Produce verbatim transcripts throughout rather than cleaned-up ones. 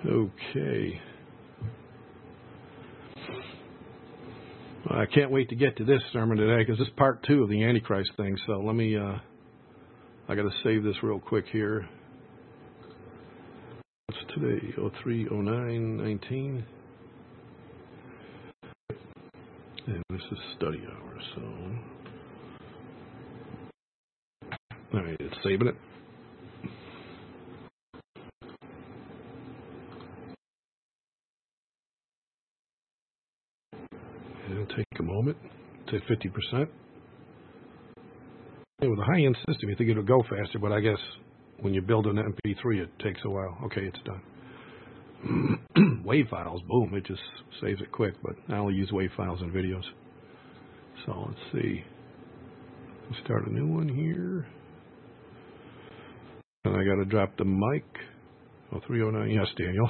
Okay. I can't wait to get to this sermon today because this is part two of the Antichrist thing. So let me, uh, I got to save this real quick here. What's today? oh three oh nine nineteen. And this is study hour, so. All right, it's saving it. It'll take a moment to fifty percent. Hey, with a high-end system, you think it'll go faster, but I guess when you build an M P three, it takes a while. Okay, it's done. WAV files, boom, it just saves it quick, but I only use WAV files in videos. So let's see. Let's start a new one here. And I got to drop the mic. Oh, three oh nine. Yes, Daniel.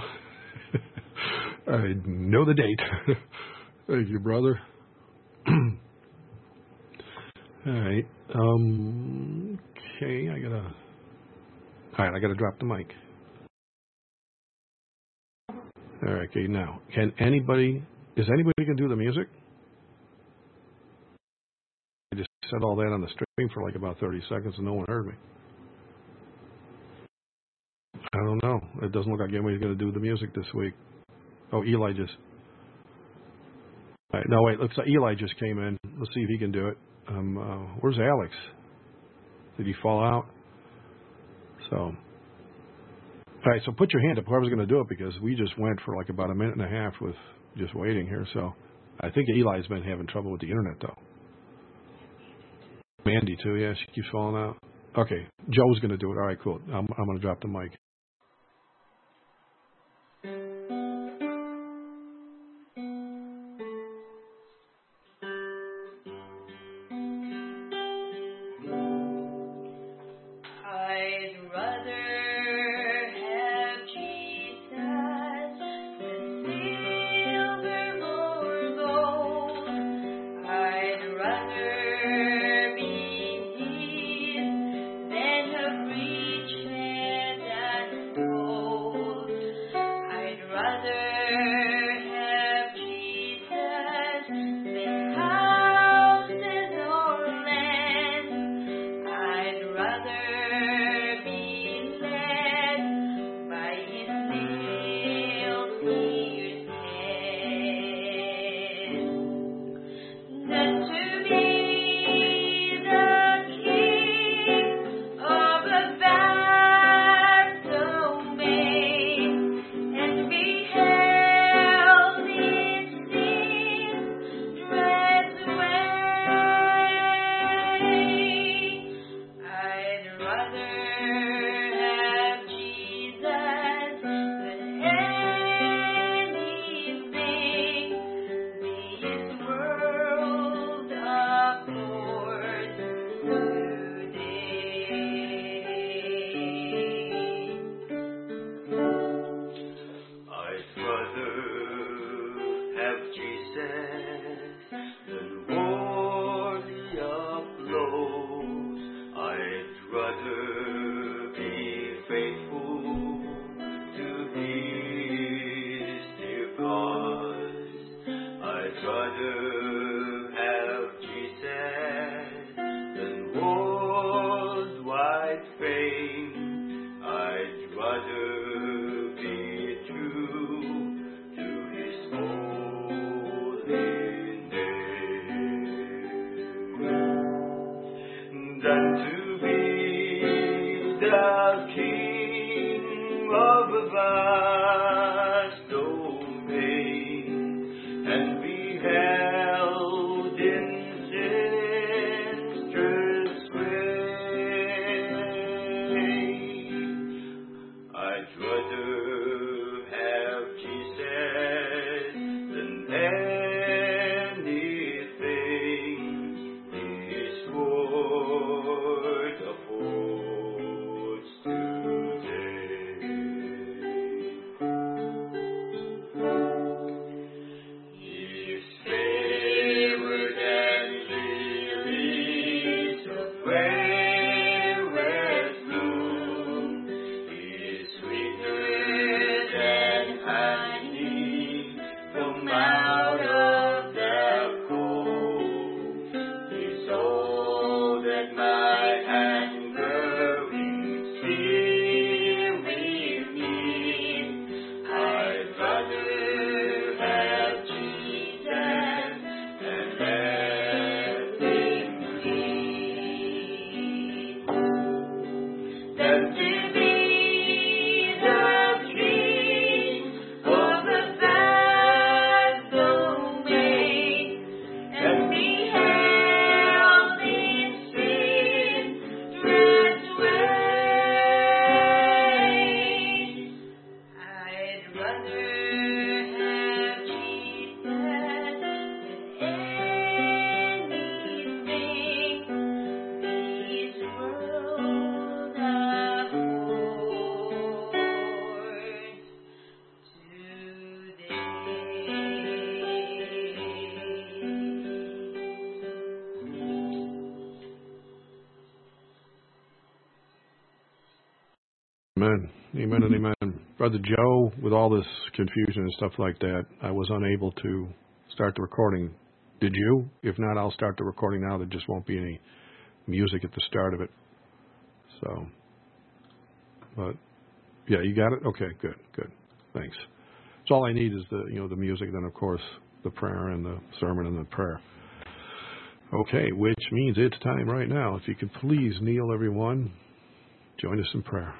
I know the date. Thank you, brother. All right. Um, okay, I gotta. All right, I gotta drop the mic. All right. Okay, now, can anybody? Is anybody gonna do the music? I just said all that on the stream for like about thirty seconds, and no one heard me. I don't know. It doesn't look like anybody's gonna do the music this week. Oh, Eli just. All right, no, wait. Looks like Eli just came in. Let's see if he can do it. Um, uh, where's Alex? Did he fall out? So, all right. So put your hand up. Whoever's going to do it, because we just went for like about a minute and a half with just waiting here. So, I think Eli's been having trouble with the internet though. Mandy too. Yeah, she keeps falling out. Okay, Joe's going to do it. All right, cool. I'm, I'm going to drop the mic. Amen and amen. Brother Joe, with all this confusion and stuff like that, I was unable to start the recording. Did you? If not, I'll start the recording now. There just won't be any music at the start of it. So, but yeah, you got it? Okay, good, good. Thanks. So all I need is the, you know, the music, then of course the prayer and the sermon and the prayer. Okay, which means it's time right now. If you could please kneel, everyone, join us in prayer.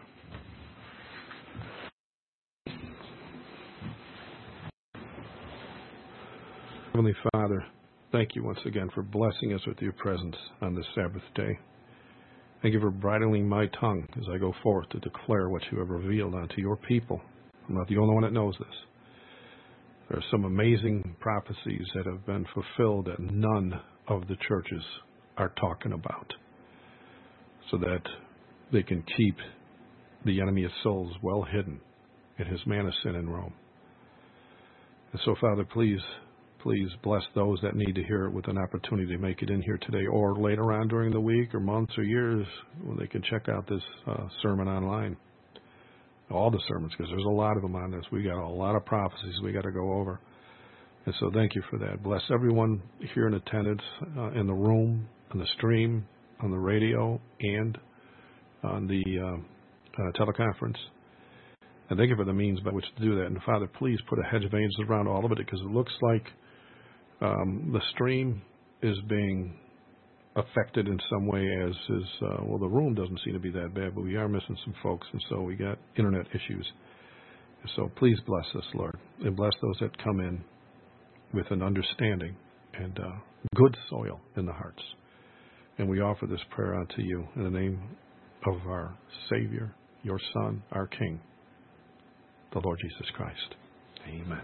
Heavenly Father, thank you once again for blessing us with your presence on this Sabbath day. Thank you for bridling my tongue as I go forth to declare what you have revealed unto your people. I'm not the only one that knows this. There are some amazing prophecies that have been fulfilled that none of the churches are talking about, so that they can keep the enemy of souls well hidden in his man of sin in Rome. And so, Father, please, please bless those that need to hear it with an opportunity to make it in here today or later on during the week or months or years when they can check out this uh, sermon online. All the sermons, because there's a lot of them on this. We got a lot of prophecies we got to go over. And so thank you for that. Bless everyone here in attendance, uh, in the room, on the stream, on the radio, and on the uh, uh, teleconference. And thank you for the means by which to do that. And Father, please put a hedge of angels around all of it, because it looks like um, the stream is being affected in some way, as is, uh, well, the room doesn't seem to be that bad, but we are missing some folks, and so we got internet issues. And so please bless us, Lord, and bless those that come in with an understanding and uh, good soil in the hearts. And we offer this prayer unto you in the name of our Savior, your Son, our King, the Lord Jesus Christ. Amen.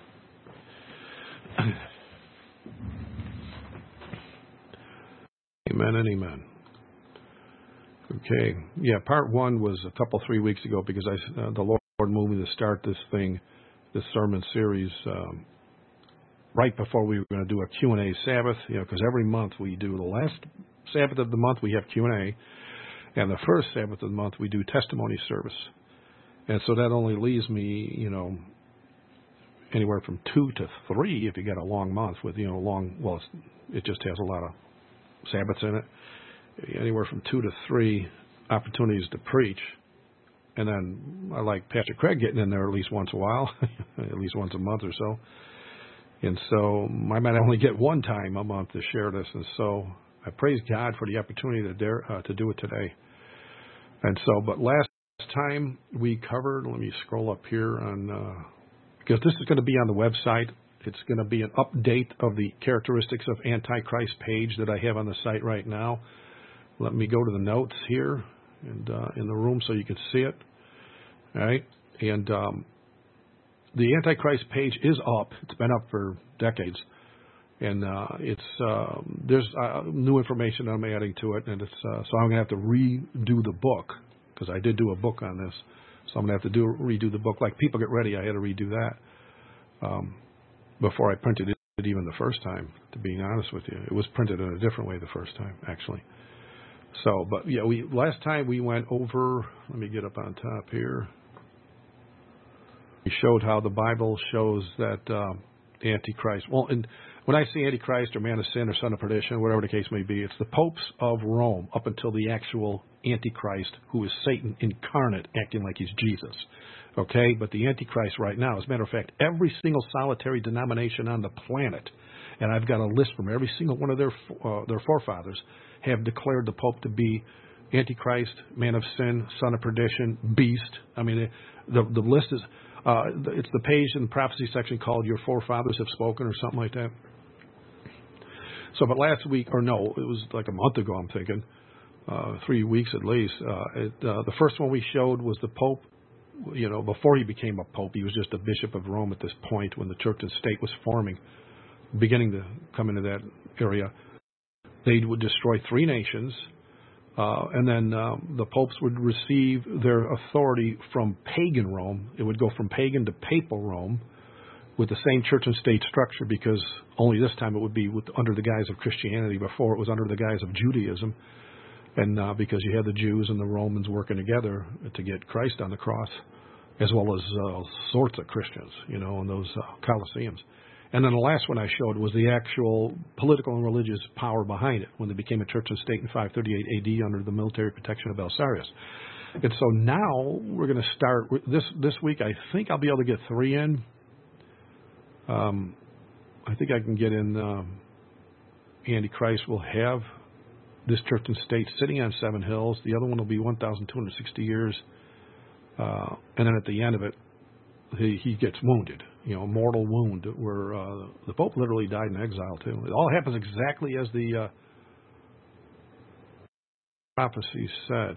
Amen and amen. Okay. Yeah, part one was a couple, three weeks ago, because I, uh, the Lord moved me to start this thing, this sermon series, um, right before we were going to do a Q and A Sabbath, you know, because every month we do the last Sabbath of the month we have Q and A, and the first Sabbath of the month we do testimony service. And so that only leaves me, you know, anywhere from two to three if you got a long month with, you know, long, well, it's, it just has a lot of Sabbaths in it, anywhere from two to three opportunities to preach. And then I like Pastor Craig getting in there at least once a while, at least once a month or so. And so I might only get one time a month to share this. And so I praise God for the opportunity to dare, uh, to do it today. And so, but last time we covered, let me scroll up here on, uh, because this is going to be on the website. It's going to be an update of the characteristics of Antichrist page that I have on the site right now. Let me go to the notes here and uh, in the room so you can see it. All right. And um, the Antichrist page is up. It's been up for decades. And uh, it's uh, there's uh, new information I'm adding to it. And it's uh, so I'm going to have to redo the book, because I did do a book on this. So I'm going to have to do redo the book. Like People Get Ready, I had to redo that. Um, before I printed it even the first time, to be honest with you. It was printed in a different way the first time, actually. So, but yeah, we last time we went over, let me get up on top here. We showed how the Bible shows that um, Antichrist, well, and when I say Antichrist or man of sin or son of perdition, whatever the case may be, it's the popes of Rome up until the actual Antichrist, who is Satan incarnate, acting like he's Jesus. Okay, but the Antichrist right now, as a matter of fact, every single solitary denomination on the planet, and I've got a list from every single one of their uh, their forefathers, have declared the Pope to be Antichrist, man of sin, son of perdition, beast. I mean, the the list is, uh, it's the page in the prophecy section called Your Forefathers Have Spoken or something like that. So, but last week, or no, it was like a month ago, I'm thinking, uh, three weeks at least, uh, it, uh, the first one we showed was the Pope. You know, before he became a pope, he was just a bishop of Rome at this point when the church and state was forming, beginning to come into that area. They would destroy three nations, uh, and then um, the popes would receive their authority from pagan Rome. It would go from pagan to papal Rome with the same church and state structure, because only this time it would be with, under the guise of Christianity. Before it was under the guise of Judaism. And uh, because you had the Jews and the Romans working together to get Christ on the cross, as well as uh, sorts of Christians, you know, in those uh, coliseums. And then the last one I showed was the actual political and religious power behind it when they became a church and state in five thirty-eight A D under the military protection of Belisarius. And so now we're going to start this this week. I think I'll be able to get three in. Um, I think I can get in. Um, Antichrist will have this church and state sitting on seven hills. The other one will be one thousand two hundred sixty years, uh, and then at the end of it, he, he gets wounded. You know, a mortal wound where uh, the Pope literally died in exile too. It all happens exactly as the uh, prophecy said.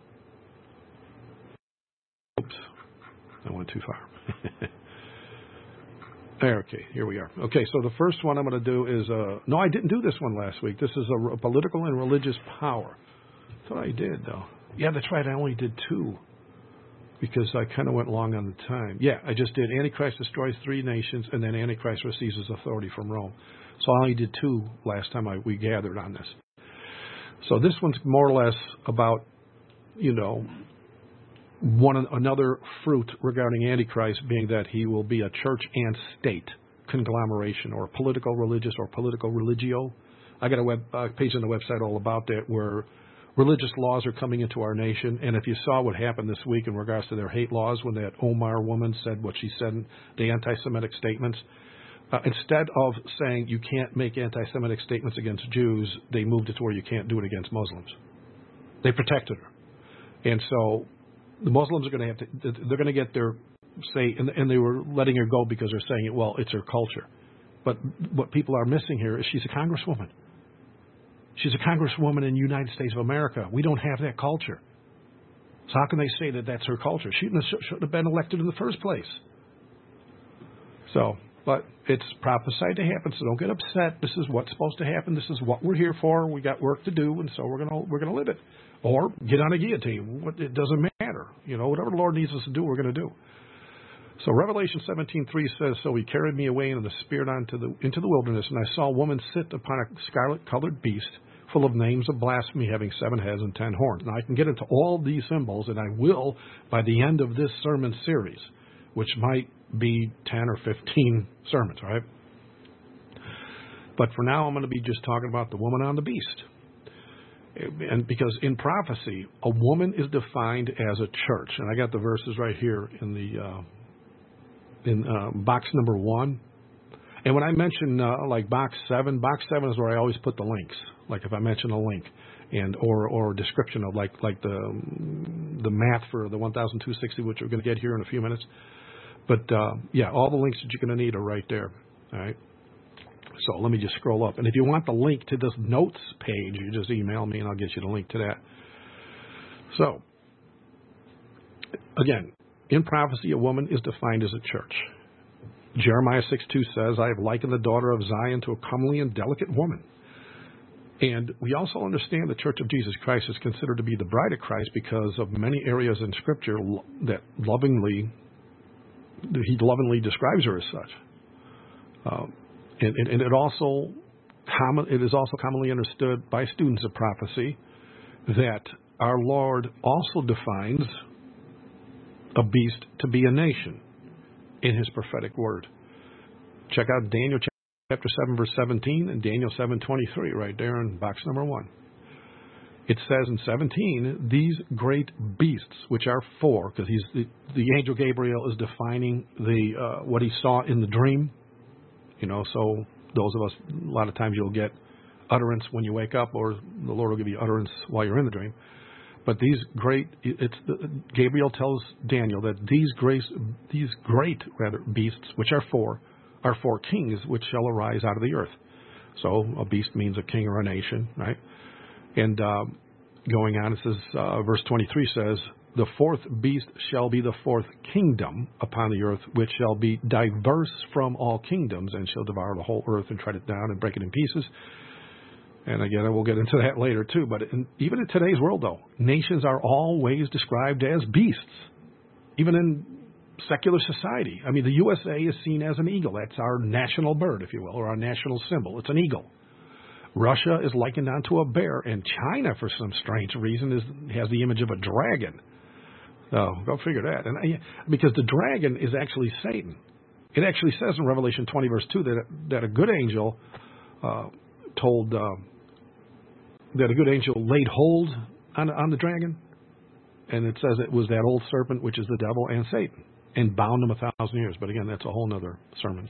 Oops, I went too far. There, okay, here we are. Okay, so the first one I'm going to do is, uh, no, I didn't do this one last week. This is a, a political and religious power. That's what I did, though. Yeah, that's right, I only did two because I kind of went long on the time. Yeah, I just did Antichrist destroys three nations, and then Antichrist receives his authority from Rome. So I only did two last time I, we gathered on this. So this one's more or less about, you know, one another fruit regarding Antichrist being that he will be a church and state conglomeration, or political religious or political religio. I got a web uh, page on the website all about that, where religious laws are coming into our nation. And if you saw what happened this week in regards to their hate laws, when that Omar woman said what she said in the anti-Semitic statements, uh, instead of saying you can't make anti-Semitic statements against Jews, they moved it to where you can't do it against Muslims. They protected her. And so the Muslims are going to have to, they're going to get their say, and, and they were letting her go because they're saying, well, it's her culture. But what people are missing here is she's a congresswoman. She's a congresswoman in the United States of America. We don't have that culture. So how can they say that that's her culture? She shouldn't have, shouldn't have been elected in the first place. So, but it's prophesied to happen, so don't get upset. This is what's supposed to happen. This is what we're here for. We got work to do, and so we're gonna we're gonna live it. Or get on a guillotine. It doesn't matter. You know, whatever the Lord needs us to do, we're going to do. So Revelation seventeen three says, so he carried me away in the spirit onto the, into the wilderness, and I saw a woman sit upon a scarlet-colored beast full of names of blasphemy, having seven heads and ten horns. Now, I can get into all these symbols, and I will by the end of this sermon series, which might be ten or fifteen sermons, right? But for now, I'm going to be just talking about the woman on the beast. And because in prophecy, a woman is defined as a church, and I got the verses right here in the uh, in uh, box number one. And when I mention uh, like box seven, box seven is where I always put the links. Like if I mention a link, and or or a description of like like the the math for the one thousand two hundred sixty, which we're going to get here in a few minutes. But uh, yeah, all the links that you're going to need are right there. All right. So let me just scroll up. And if you want the link to this notes page, you just email me and I'll get you the link to that. So, again, in prophecy, a woman is defined as a church. Jeremiah six two says, I have likened the daughter of Zion to a comely and delicate woman. And we also understand the Church of Jesus Christ is considered to be the bride of Christ because of many areas in Scripture that lovingly, he lovingly describes her as such. Um, And, and, and it also common, it is also commonly understood by students of prophecy that our Lord also defines a beast to be a nation in his prophetic word. Check out Daniel chapter seven, verse seventeen, and Daniel seven twenty-three, right there in box number one. It says in seventeen, these great beasts, which are four, because he's the, the angel Gabriel is defining the uh, what he saw in the dream. You know, so those of us, a lot of times you'll get utterance when you wake up, or the Lord will give you utterance while you're in the dream. But these great, it's the, Gabriel tells Daniel that these great, these great rather beasts, which are four, are four kings which shall arise out of the earth. So a beast means a king or a nation, right? And uh, going on, it says, uh, verse twenty-three says, the fourth beast shall be the fourth kingdom upon the earth, which shall be diverse from all kingdoms, and shall devour the whole earth and tread it down and break it in pieces. And again, I will get into that later too. But in, even in today's world, though, nations are always described as beasts, even in secular society. I mean, the U S A is seen as an eagle. That's our national bird, if you will, or our national symbol. It's an eagle. Russia is likened onto a bear, and China, for some strange reason, is has the image of a dragon. Oh, go figure that. And I, because the dragon is actually Satan. It actually says in Revelation twenty, verse two, that that a good angel uh, told uh, that a good angel laid hold on on the dragon, and it says it was that old serpent, which is the devil and Satan, and bound him a thousand years. But again, that's a whole other sermon.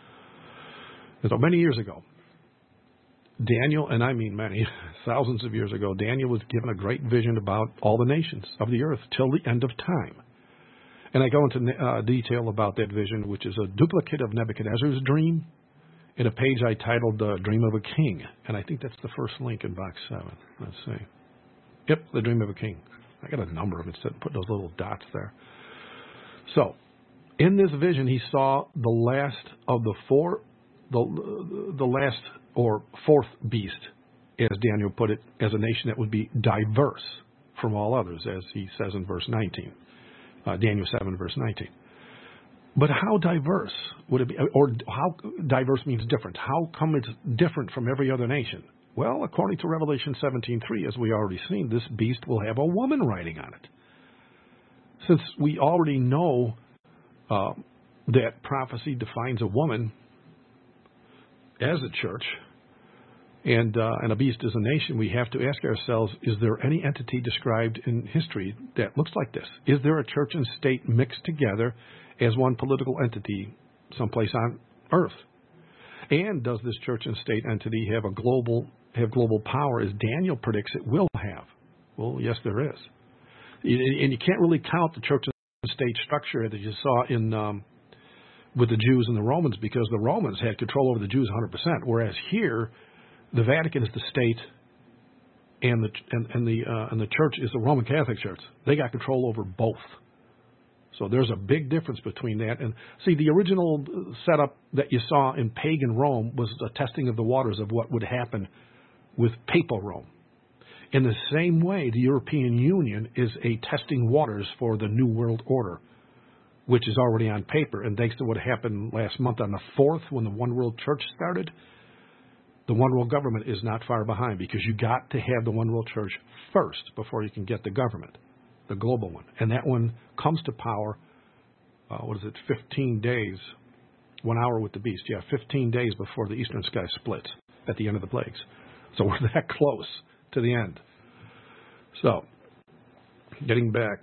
And so many years ago, Daniel, and I mean many, thousands of years ago, Daniel was given a great vision about all the nations of the earth till the end of time. And I go into uh, detail about that vision, which is a duplicate of Nebuchadnezzar's dream, in a page I titled uh, Dream of a King. And I think that's the first link in box seven. Let's see. Yep, the Dream of a King. I got a number of it, so put those little dots there. So, in this vision, he saw the last of the four, the, the last or fourth beast, as Daniel put it, as a nation that would be diverse from all others, as he says in verse nineteen, uh, Daniel seven, verse nineteen. But how diverse would it be, or how diverse means different? How come it's different from every other nation? Well, according to Revelation seventeen three, as we already seen, this beast will have a woman riding on it. Since we already know uh, that prophecy defines a woman as a church, and uh, and a beast is a nation, we have to ask ourselves, is there any entity described in history that looks like this? Is there a church and state mixed together as one political entity someplace on earth? And does this church and state entity have a global have global power as Daniel predicts it will have? Well, yes, there is. And you can't really count the church and state structure that you saw in um, with the Jews and the Romans, because the Romans had control over the Jews one hundred percent, whereas here the Vatican is the state and the and, and the uh, and the church is the Roman Catholic Church. They got control over both. So there's a big difference between that. And see, the original setup that you saw in pagan Rome was a testing of the waters of what would happen with papal Rome. In the same way, the European Union is a testing waters for the New World Order, which is already on paper. And thanks to what happened last month on the fourth, when the One World Church started, the One World Government is not far behind, because you got to have the One World Church first before you can get the government, the global one. And that one comes to power, uh, what is it, fifteen days, one hour with the beast. Yeah, fifteen days before the eastern sky splits at the end of the plagues. So we're that close to the end. So, getting back,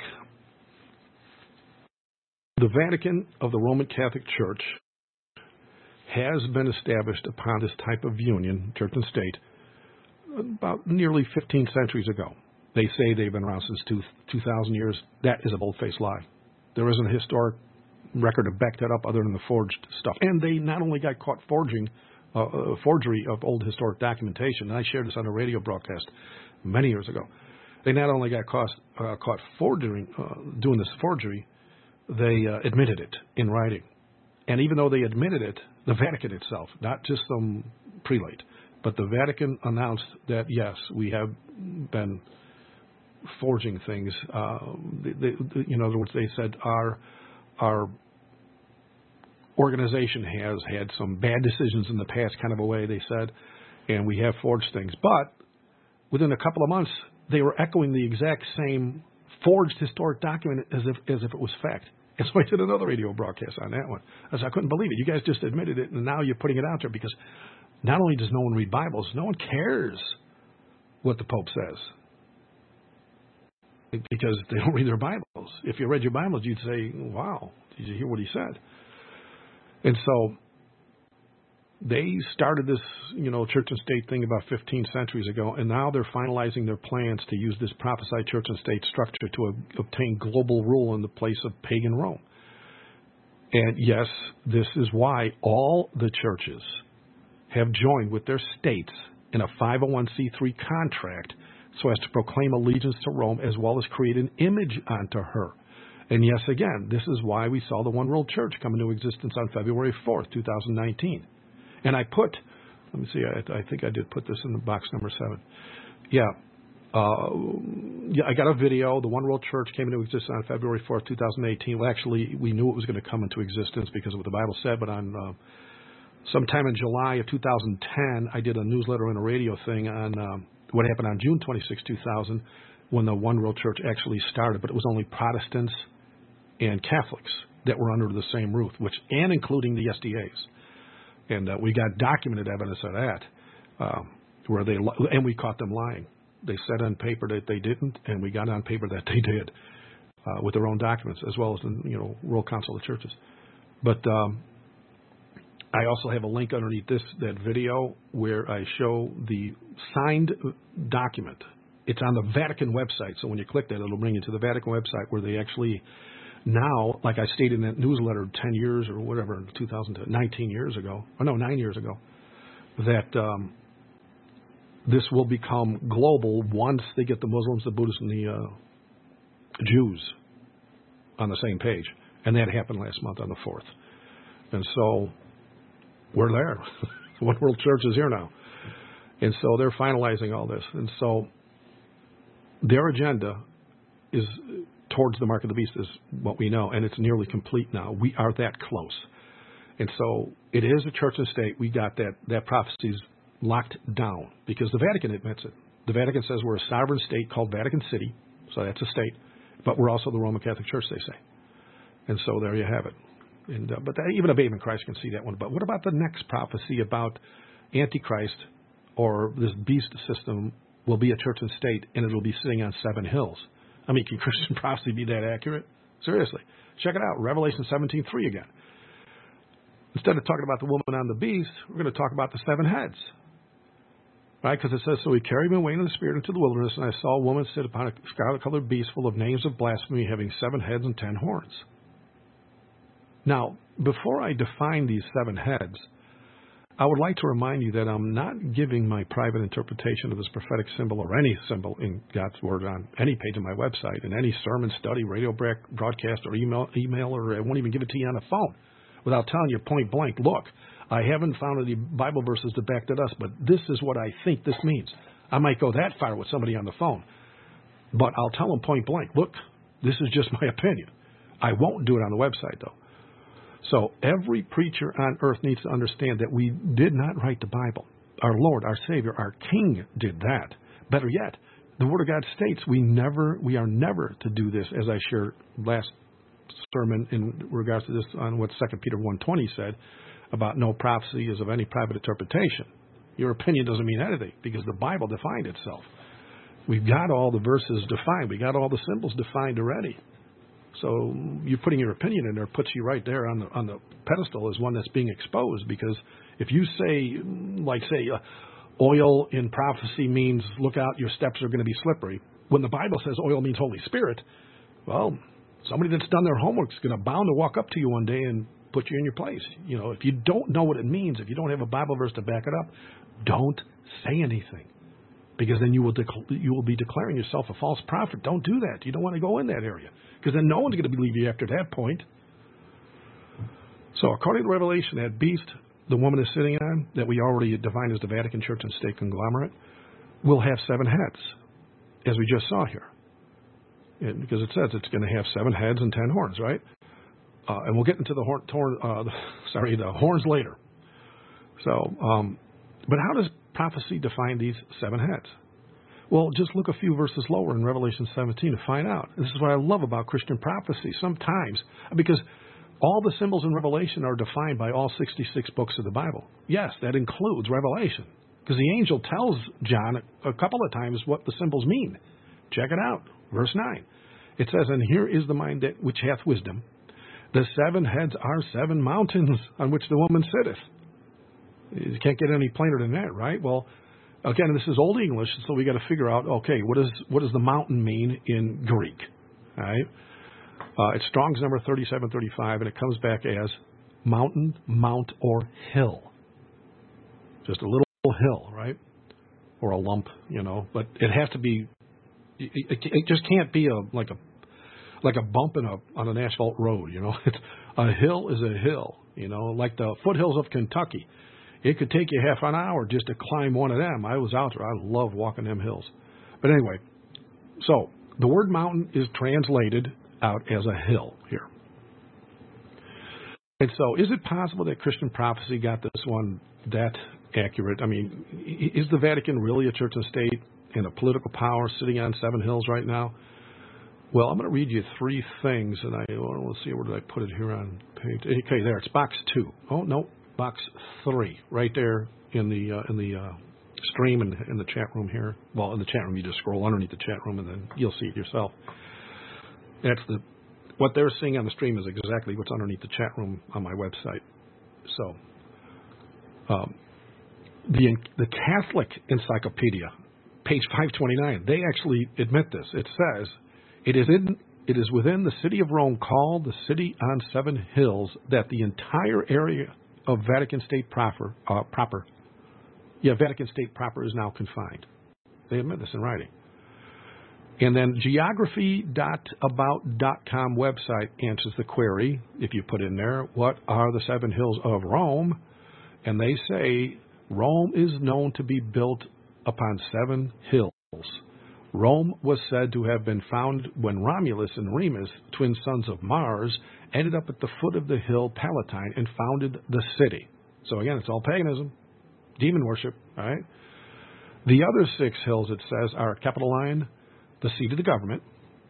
the Vatican of the Roman Catholic Church has been established upon this type of union, church and state, about nearly fifteen centuries ago. They say they've been around since two, 2,000 years. That is a bold-faced lie. There isn't a historic record to back that up other than the forged stuff. And they not only got caught forging, uh, uh, forgery of old historic documentation, and I shared this on a radio broadcast many years ago. They not only got caught, uh, caught forging, uh, doing this forgery, they uh, admitted it in writing. And even though they admitted it, the Vatican itself, not just some prelate, but the Vatican announced that, yes, we have been forging things. Uh, they, they, in other words, they said our our organization has had some bad decisions in the past, kind of a way they said, and we have forged things. But within a couple of months, they were echoing the exact same forged historic document as if as if it was fact. And so I did another radio broadcast on that one. I said, I couldn't believe it. You guys just admitted it, and now you're putting it out there, because not only does no one read Bibles, no one cares what the Pope says, because they don't read their Bibles. If you read your Bibles, you'd say, wow, did you hear what he said? And so they started this, you know, church and state thing about fifteen centuries ago, and now they're finalizing their plans to use this prophesied church and state structure to ob- obtain global rule in the place of pagan Rome. And yes, this is why all the churches have joined with their states in a five oh one c three contract so as to proclaim allegiance to Rome, as well as create an image unto her. And yes, again, this is why we saw the One World Church come into existence on February fourth, two thousand nineteen. And I put, let me see, I, I think I did put this in the box number seven. Yeah, uh, yeah, I got a video. The One World Church came into existence on February fourth, two thousand eighteen. Well, actually, we knew it was going to come into existence because of what the Bible said, but on uh, sometime in July of two thousand ten, I did a newsletter and a radio thing on um, what happened on June twenty-sixth, two thousand, when the One World Church actually started, but it was only Protestants and Catholics that were under the same roof, which and including the S D As. And uh, we got documented evidence of that, uh, where they and we caught them lying. They said on paper that they didn't, and we got on paper that they did, uh, with their own documents, as well as the you know World Council of Churches. But um, I also have a link underneath this that video where I show the signed document. It's on the Vatican website, so when you click that, it'll bring you to the Vatican website where they actually now, like I stated in that newsletter ten years or whatever, two thousand nineteen years ago, or no, nine years ago, that um, this will become global once they get the Muslims, the Buddhists, and the uh, Jews on the same page. And that happened last month on the fourth. And so we're there. One World Church is here now. And so they're finalizing all this. And so their agenda is towards the mark of the beast is what we know, and it's nearly complete now. We are that close. And so it is a church and state. We got that. That prophecy's locked down because the Vatican admits it. The Vatican says we're a sovereign state called Vatican City, so that's a state, but we're also the Roman Catholic Church, they say. And so there you have it. And uh, but that, even a babe in Christ can see that one. But what about the next prophecy about Antichrist or this beast system will be a church and state, and it'll be sitting on seven hills? I mean, can Christian prophecy be that accurate? Seriously. Check it out, Revelation seventeen three again. Instead of talking about the woman on the beast, we're going to talk about the seven heads. Right? Because it says, so he carried me away in the spirit into the wilderness, and I saw a woman sit upon a scarlet-colored beast full of names of blasphemy, having seven heads and ten horns. Now, before I define these seven heads, I would like to remind you that I'm not giving my private interpretation of this prophetic symbol or any symbol in God's Word on any page of my website, in any sermon, study, radio broadcast, or email, email, or I won't even give it to you on the phone without telling you point blank, look, I haven't found any Bible verses to back that up, but this is what I think this means. I might go that far with somebody on the phone, but I'll tell them point blank, look, this is just my opinion. I won't do it on the website, though. So every preacher on earth needs to understand that we did not write the Bible. Our Lord, our Savior, our King did that. Better yet, the Word of God states we never, we are never to do this, as I shared last sermon in regards to this on what Second Peter one twenty said about no prophecy is of any private interpretation. Your opinion doesn't mean anything because the Bible defined itself. We've got all the verses defined. We got all the symbols defined already. So you putting your opinion in there puts you right there on the on the pedestal as one that's being exposed. Because if you say, like say, uh, oil in prophecy means look out, your steps are going to be slippery, when the Bible says oil means Holy Spirit, well, somebody that's done their homework is going to bound to walk up to you one day and put you in your place. You know, if you don't know what it means, if you don't have a Bible verse to back it up, don't say anything. Because then you will dec- you will be declaring yourself a false prophet. Don't do that. You don't want to go in that area. Because then no one's going to believe you after that point. So according to Revelation, that beast the woman is sitting on, that we already defined as the Vatican Church and State conglomerate, will have seven heads, as we just saw here. And because it says it's going to have seven heads and ten horns, right? Uh, and we'll get into the horn, torn, uh, the, sorry, the horns later. So, um, but how does prophecy define these seven heads? Well, just look a few verses lower in Revelation seventeen to find out. This is what I love about Christian prophecy. Sometimes, because all the symbols in Revelation are defined by all sixty-six books of the Bible. Yes, that includes Revelation, because the angel tells John a couple of times what the symbols mean. Check it out, verse nine. It says, "And here is the mind that which hath wisdom. The seven heads are seven mountains on which the woman sitteth." You can't get any plainer than that, right? Well, again, this is Old English, so we got to figure out, okay, what does what does the mountain mean in Greek? All right, uh, it's Strong's number thirty-seven thirty-five, and it comes back as mountain, mount, or hill. Just a little hill, right? Or a lump, you know. But it has to be. It, it, it just can't be a like a like a bump in a on an asphalt road, you know. It's, a hill is a hill, you know, like the foothills of Kentucky. It could take you half an hour just to climb one of them. I was out there. I love walking them hills. But anyway, so the word mountain is translated out as a hill here. And so is it possible that Christian prophecy got this one that accurate? I mean, is the Vatican really a church and state? and a political power sitting on seven hills right now. Well, I'm going to read you three things, and I well, let's see, where did I put it here on page? Okay, there, it's box two. Oh no, box three, right there in the uh, in the uh, stream and in the chat room here. Well, in the chat room, you just scroll underneath the chat room, and then you'll see it yourself. That's the what they're seeing on the stream is exactly what's underneath the chat room on my website. So, um, the the Catholic Encyclopedia, page five twenty-nine, they actually admit this. It says. It is in it is within the city of Rome, called the City on Seven Hills, that the entire area of Vatican State proper, uh, proper, yeah, Vatican State proper is now confined. They admit this in writing. And then geography dot about dot com website answers the query. If you put in there, what are the seven hills of Rome? And they say Rome is known to be built upon seven hills. Rome was said to have been founded when Romulus and Remus, twin sons of Mars, ended up at the foot of the hill Palatine and founded the city. So again, it's all paganism, demon worship, all right? The other six hills, it says, are Capitoline, the seat of the government,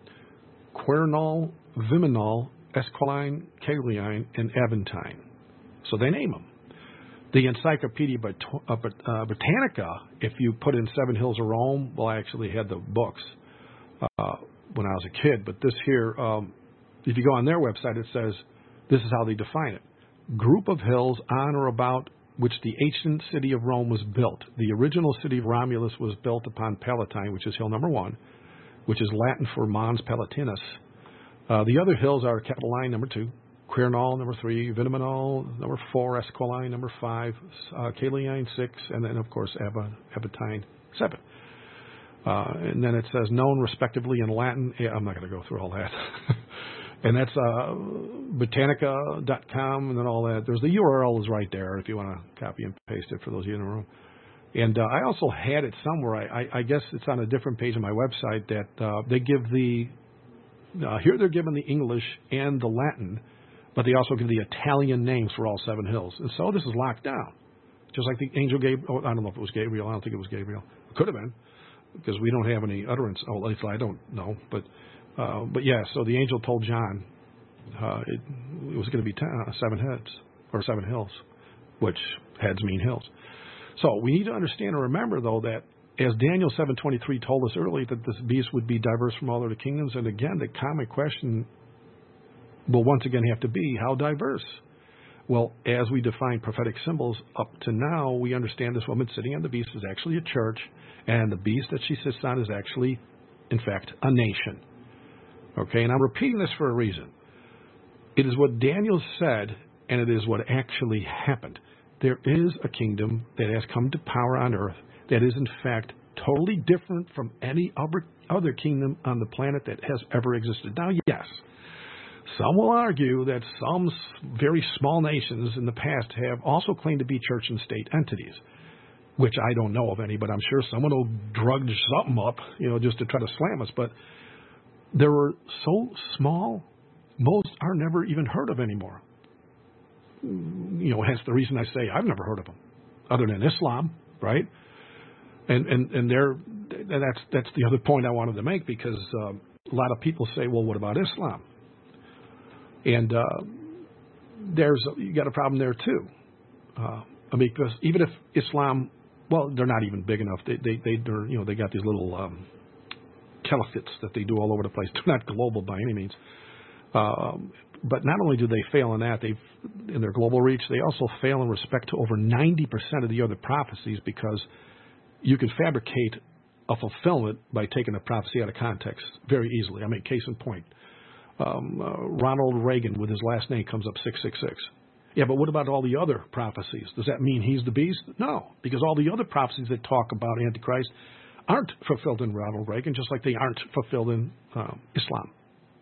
Quirinal, Viminal, Esquiline, Caeline, and Aventine. So they name them. The Encyclopedia Britannica, if you put in Seven Hills of Rome, well, I actually had the books uh, when I was a kid, but this here, um, if you go on their website, it says this is how they define it. Group of hills on or about which the ancient city of Rome was built. The original city of Romulus was built upon Palatine, which is hill number one, which is Latin for Mons Palatinus. Uh, the other hills are Capitoline, number two, Quirinal, number three, Viminal, number four, Esquiline, number five, uh, Caeline, six, and then, of course, Aventine, seven. Uh, and then it says known respectively in Latin. Yeah, I'm not going to go through all that. And that's uh, Britannica dot com and then all that. There's the U R L is right there if you want to copy and paste it for those of you in the room. And uh, I also had it somewhere. I, I, I guess it's on a different page on my website that uh, they give the, uh, here they're given the English and the Latin, but they also give the Italian names for all seven hills. And so this is locked down. Just like the angel Gabriel. Oh, I don't know if it was Gabriel. I don't think it was Gabriel. It could have been, because we don't have any utterance. Oh, at least I don't know. But, uh, but yeah, so the angel told John uh, it, it was going to be ten, uh, seven heads, or seven hills, which heads mean hills. So we need to understand and remember, though, that as Daniel seven twenty-three told us earlier, that this beast would be diverse from all other kingdoms. And again, the common question will once again have to be, how diverse? Well, as we define prophetic symbols up to now, we understand this woman sitting on the beast is actually a church, and the beast that she sits on is actually, in fact, a nation. Okay, and I'm repeating this for a reason. It is what Daniel said, and it is what actually happened. There is a kingdom that has come to power on earth that is, in fact, totally different from any other, other kingdom on the planet that has ever existed. Now, yes, some will argue that some very small nations in the past have also claimed to be church and state entities, which I don't know of any, but I'm sure someone will drug something up, you know, just to try to slam us. But they were so small, most are never even heard of anymore. You know, hence the reason I say I've never heard of them, other than Islam, right? And and and they're, that's that's the other point I wanted to make, because uh, a lot of people say, well, what about Islam? And uh, there's you got a problem there too. Uh, I mean, because even if Islam, well, they're not even big enough. They they they they're, you know, they got these little um, caliphates that they do all over the place. They're not global by any means. Um, but not only do they fail in that, they in their global reach, they also fail in respect to over ninety percent of the other prophecies, because you can fabricate a fulfillment by taking a prophecy out of context very easily. I mean, case in point. Um, uh, Ronald Reagan with his last name comes up six six six. Yeah, but what about all the other prophecies? Does that mean he's the beast? No, because all the other prophecies that talk about Antichrist aren't fulfilled in Ronald Reagan, just like they aren't fulfilled in um, Islam.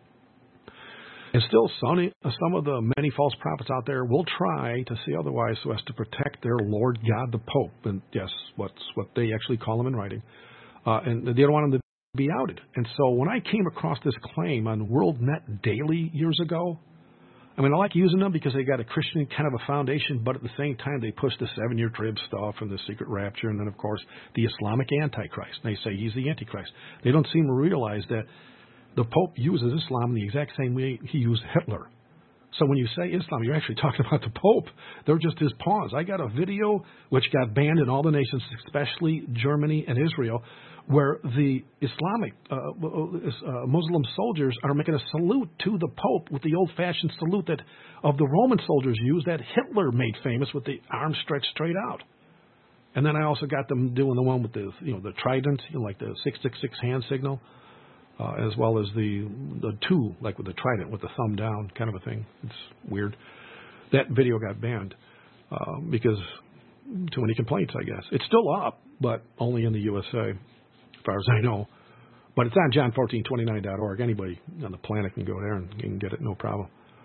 And still, some, some of the many false prophets out there will try to say otherwise so as to protect their Lord God, the Pope. And yes, what's what they actually call him in writing. Uh, and they don't want him to be outed. And so when I came across this claim on WorldNet Daily years ago, I mean, I like using them because they got a Christian kind of a foundation, but at the same time, they push the seven-year trib stuff and the secret rapture, and then, of course, the Islamic Antichrist. And they say he's the Antichrist. They don't seem to realize that the Pope uses Islam the exact same way he used Hitler. So when you say Islam, you're actually talking about the Pope. They're just his pawns. I got a video which got banned in all the nations, especially Germany and Israel, where the Islamic uh, uh, Muslim soldiers are making a salute to the Pope with the old-fashioned salute that of the Roman soldiers used that Hitler made famous with the arms stretched straight out. And then I also got them doing the one with the you know the trident, you know, like the six six six hand signal. Uh, as well as the the two, like with the trident, with the thumb down kind of a thing. It's weird. That video got banned uh, because too many complaints, I guess. It's still up, but only in the U S A, as far as I know. But it's on john fourteen twenty-nine dot org. Anybody on the planet can go there and you can get it, no problem.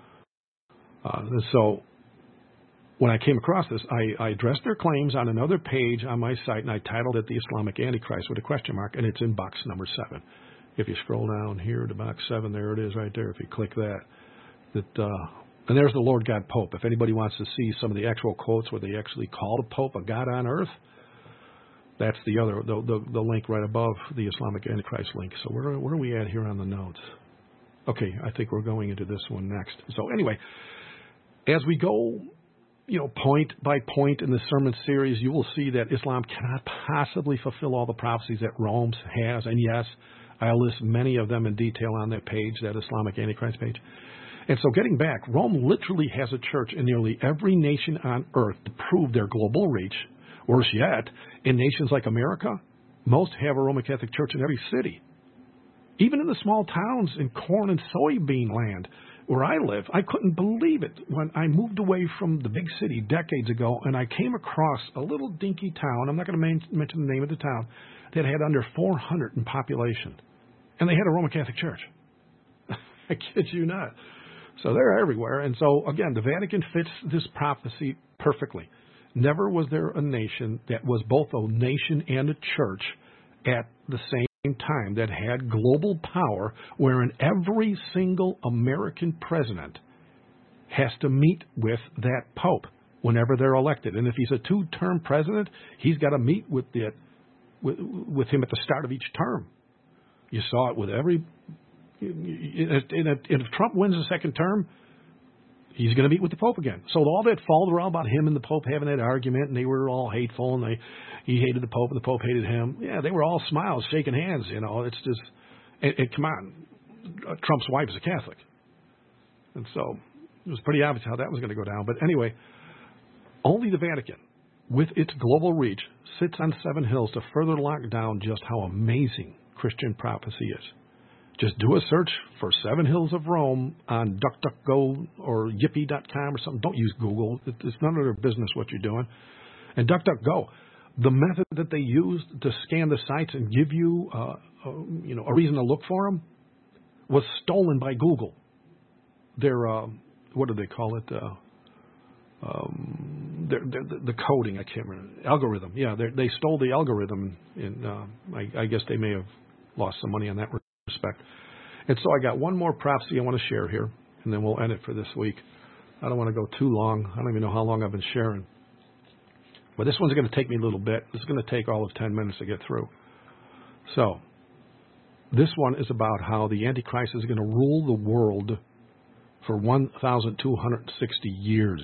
Uh, so when I came across this, I, I addressed their claims on another page on my site, and I titled it The Islamic Antichrist with a question mark, and it's in box number seven. If you scroll down here to box seven, there it is right there. If you click that, that uh, and there's the Lord God Pope. If anybody wants to see some of the actual quotes where they actually call the Pope a God on earth, that's the other the the, the link right above the Islamic Antichrist link. So where where are we at here on the notes? Okay, I think we're going into this one next. So anyway, as we go, you know, point by point in the sermon series, you will see that Islam cannot possibly fulfill all the prophecies that Rome has, and yes, I'll list many of them in detail on that page, that Islamic Antichrist page. And so getting back, Rome literally has a church in nearly every nation on earth to prove their global reach. Worse yet, in nations like America, most have a Roman Catholic church in every city. Even in the small towns in corn and soybean land where I live, I couldn't believe it when I moved away from the big city decades ago and I came across a little dinky town, I'm not going to mention the name of the town, that had under four hundred in population. And they had a Roman Catholic church. I kid you not. So they're everywhere. And so, again, the Vatican fits this prophecy perfectly. Never was there a nation that was both a nation and a church at the same time that had global power, wherein every single American president has to meet with that Pope whenever they're elected. And if he's a two-term president, he's got to meet with the with, with him at the start of each term. You saw it with every. And if Trump wins a second term, he's going to meet with the Pope again. So all that followed around about him and the Pope having that argument, and they were all hateful, and they he hated the Pope, and the Pope hated him. Yeah, they were all smiles, shaking hands. You know, it's just. And, and come on, Trump's wife is a Catholic, and so it was pretty obvious how that was going to go down. But anyway, only the Vatican, with its global reach, sits on seven hills to further lock down just how amazing Christian prophecy is. Just do a search for Seven Hills of Rome on DuckDuckGo or Yippee dot com or something. Don't use Google. It's none of their business what you're doing. And DuckDuckGo, the method that they used to scan the sites and give you, uh, uh, you know, a reason to look for them, was stolen by Google. Their, uh, what do they call it? Uh, um, their, their, the coding, I can't remember. Algorithm. Yeah, they stole the algorithm, and uh, I, I guess they may have lost some money on that respect. And so I got one more prophecy I want to share here, and then we'll end it for this week. I don't want to go too long. I don't even know how long I've been sharing. But this one's going to take me a little bit. This is going to take all of ten minutes to get through. So this one is about how the Antichrist is going to rule the world for one thousand two hundred sixty years.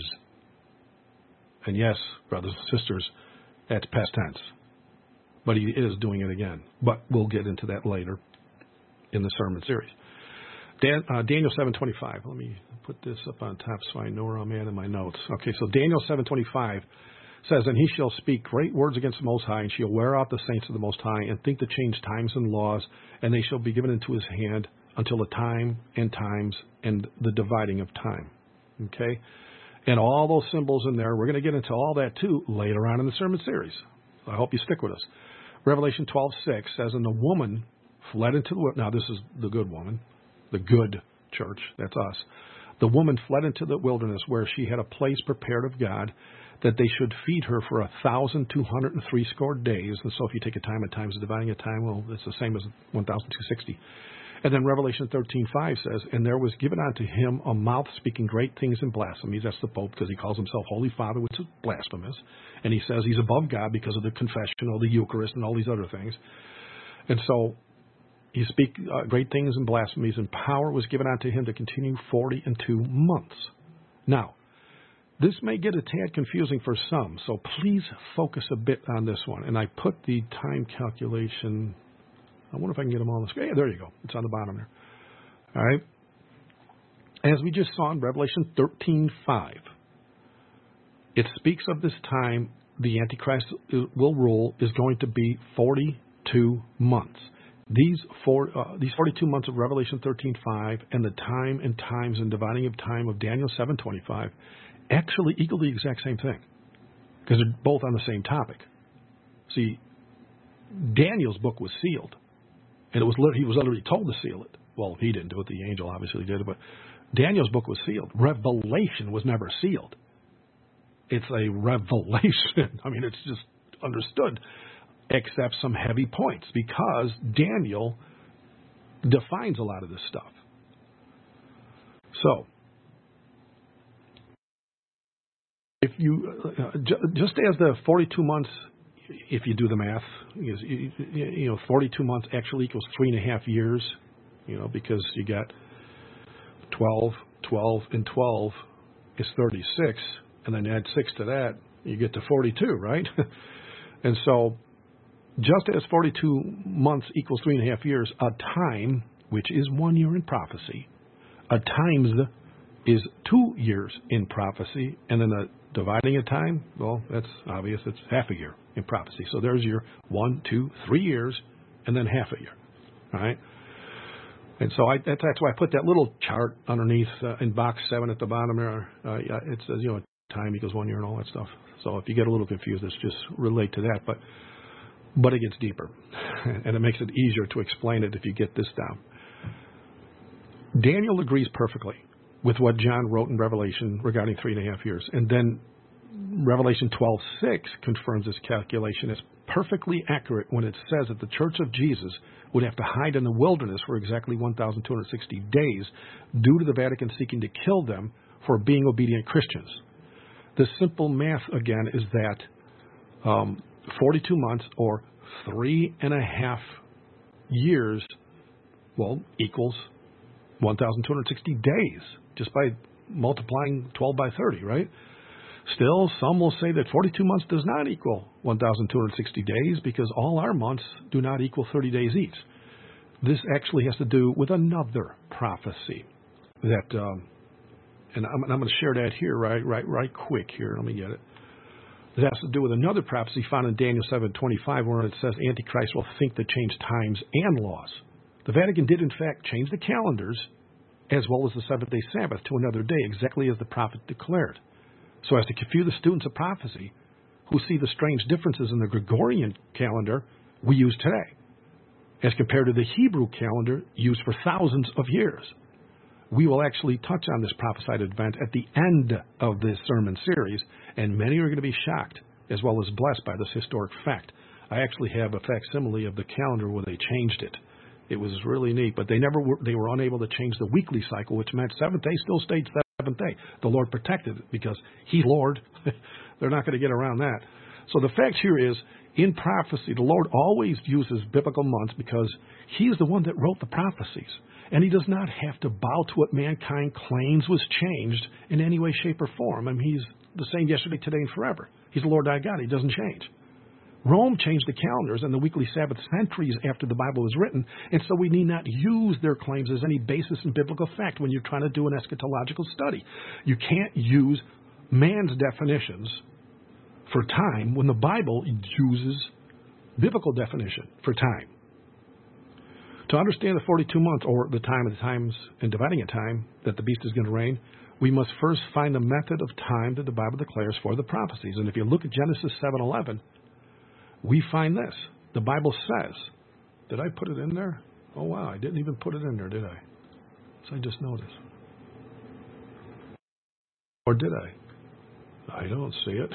And yes, brothers and sisters, that's past tense. But he is doing it again. But we'll get into that later in the sermon series. Dan, uh, Daniel seven twenty-five. Let me put this up on top so I know where I'm at in my notes. Okay, so Daniel seven twenty-five says, "And he shall speak great words against the Most High, and shall wear out the saints of the Most High, and think to change times and laws, and they shall be given into his hand until the time and times and the dividing of time." Okay? And all those symbols in there, we're going to get into all that too later on in the sermon series. I hope you stick with us. Revelation twelve six says, "And the woman fled into the..." Now, this is the good woman, the good church, that's us. "The woman fled into the wilderness where she had a place prepared of God, that they should feed her for a thousand two hundred and three score days." And so if you take a time and times dividing a time, well, it's the same as one thousand two hundred sixty. And then Revelation thirteen five says, and there was given unto him a mouth speaking great things and blasphemies. That's the Pope because he calls himself Holy Father, which is blasphemous. And he says he's above God because of the confession or the Eucharist and all these other things. And so he speak uh, great things and blasphemies, and power was given unto him to continue forty and two months. Now, this may get a tad confusing for some, so please focus a bit on this one. And I put the time calculation. I wonder if I can get them on the screen. Yeah, there you go. It's on the bottom there. All right. As we just saw in Revelation thirteen five, it speaks of this time the Antichrist will rule is going to be forty-two months. These four, uh, these forty-two months of Revelation thirteen five and the time and times and dividing of time of Daniel seven twenty-five actually equal the exact same thing because they're both on the same topic. See, Daniel's book was sealed. And it was he was literally told to seal it. Well, he didn't do it. The angel obviously did it. But Daniel's book was sealed. Revelation was never sealed. It's a revelation. I mean, it's just understood, except some heavy points, because Daniel defines a lot of this stuff. So, if you, uh, just as the forty-two months, if you do the math, you, you know, forty-two months actually equals three and a half years, you know, because you got twelve, twelve, and twelve is thirty-six, and then add six to that, you get to forty-two, right? And so, just as forty-two months equals three and a half years, a time, which is one year in prophecy, a times is two years in prophecy, and then a dividing a time, well, that's obvious. It's half a year in prophecy. So there's your one, two, three years, and then half a year. All right? And so I, that's, that's why I put that little chart underneath uh, in box seven at the bottom there. Uh, it says, you know, time equals one year and all that stuff. So if you get a little confused, let's just relate to that. But but it gets deeper, and it makes it easier to explain it if you get this down. Daniel agrees perfectly with what John wrote in Revelation regarding three and a half years. And then Revelation twelve six confirms this calculation as perfectly accurate when it says that the Church of Jesus would have to hide in the wilderness for exactly one thousand two hundred sixty days due to the Vatican seeking to kill them for being obedient Christians. The simple math, again, is that um, forty-two months or three and a half years, well, equals one thousand two hundred sixty days, just by multiplying twelve by thirty, right? Still, some will say that forty-two months does not equal one thousand two hundred sixty days because all our months do not equal thirty days each. This actually has to do with another prophecy that, um, and I'm, I'm going to share that here right, right, right quick here. Let me get it. It has to do with another prophecy found in Daniel seven twenty-five, where it says Antichrist will think to change times and laws. The Vatican did, in fact, change the calendars as well as the seventh-day Sabbath to another day, exactly as the prophet declared, so as to confuse the students of prophecy who see the strange differences in the Gregorian calendar we use today, as compared to the Hebrew calendar used for thousands of years. We will actually touch on this prophesied event at the end of this sermon series, and many are going to be shocked as well as blessed by this historic fact. I actually have a facsimile of the calendar where they changed it. It was really neat, but they never were, they were unable to change the weekly cycle, which meant seventh day still stayed seventh day. The Lord protected it because He's Lord. They're not going to get around that. So the fact here is, in prophecy, the Lord always uses biblical months because He's the one that wrote the prophecies. And He does not have to bow to what mankind claims was changed in any way, shape, or form. I mean, He's the same yesterday, today, and forever. He's the Lord thy God. He doesn't change. Rome changed the calendars and the weekly Sabbath centuries after the Bible was written, and so we need not use their claims as any basis in biblical fact when you're trying to do an eschatological study. You can't use man's definitions for time when the Bible uses biblical definition for time. To understand the forty-two months, or the time of the times and dividing a time that the beast is going to reign, we must first find the method of time that the Bible declares for the prophecies. And if you look at Genesis seven eleven, we find this. The Bible says, did I put it in there? Oh, wow, I didn't even put it in there, did I? So I just noticed. Or did I? I don't see it.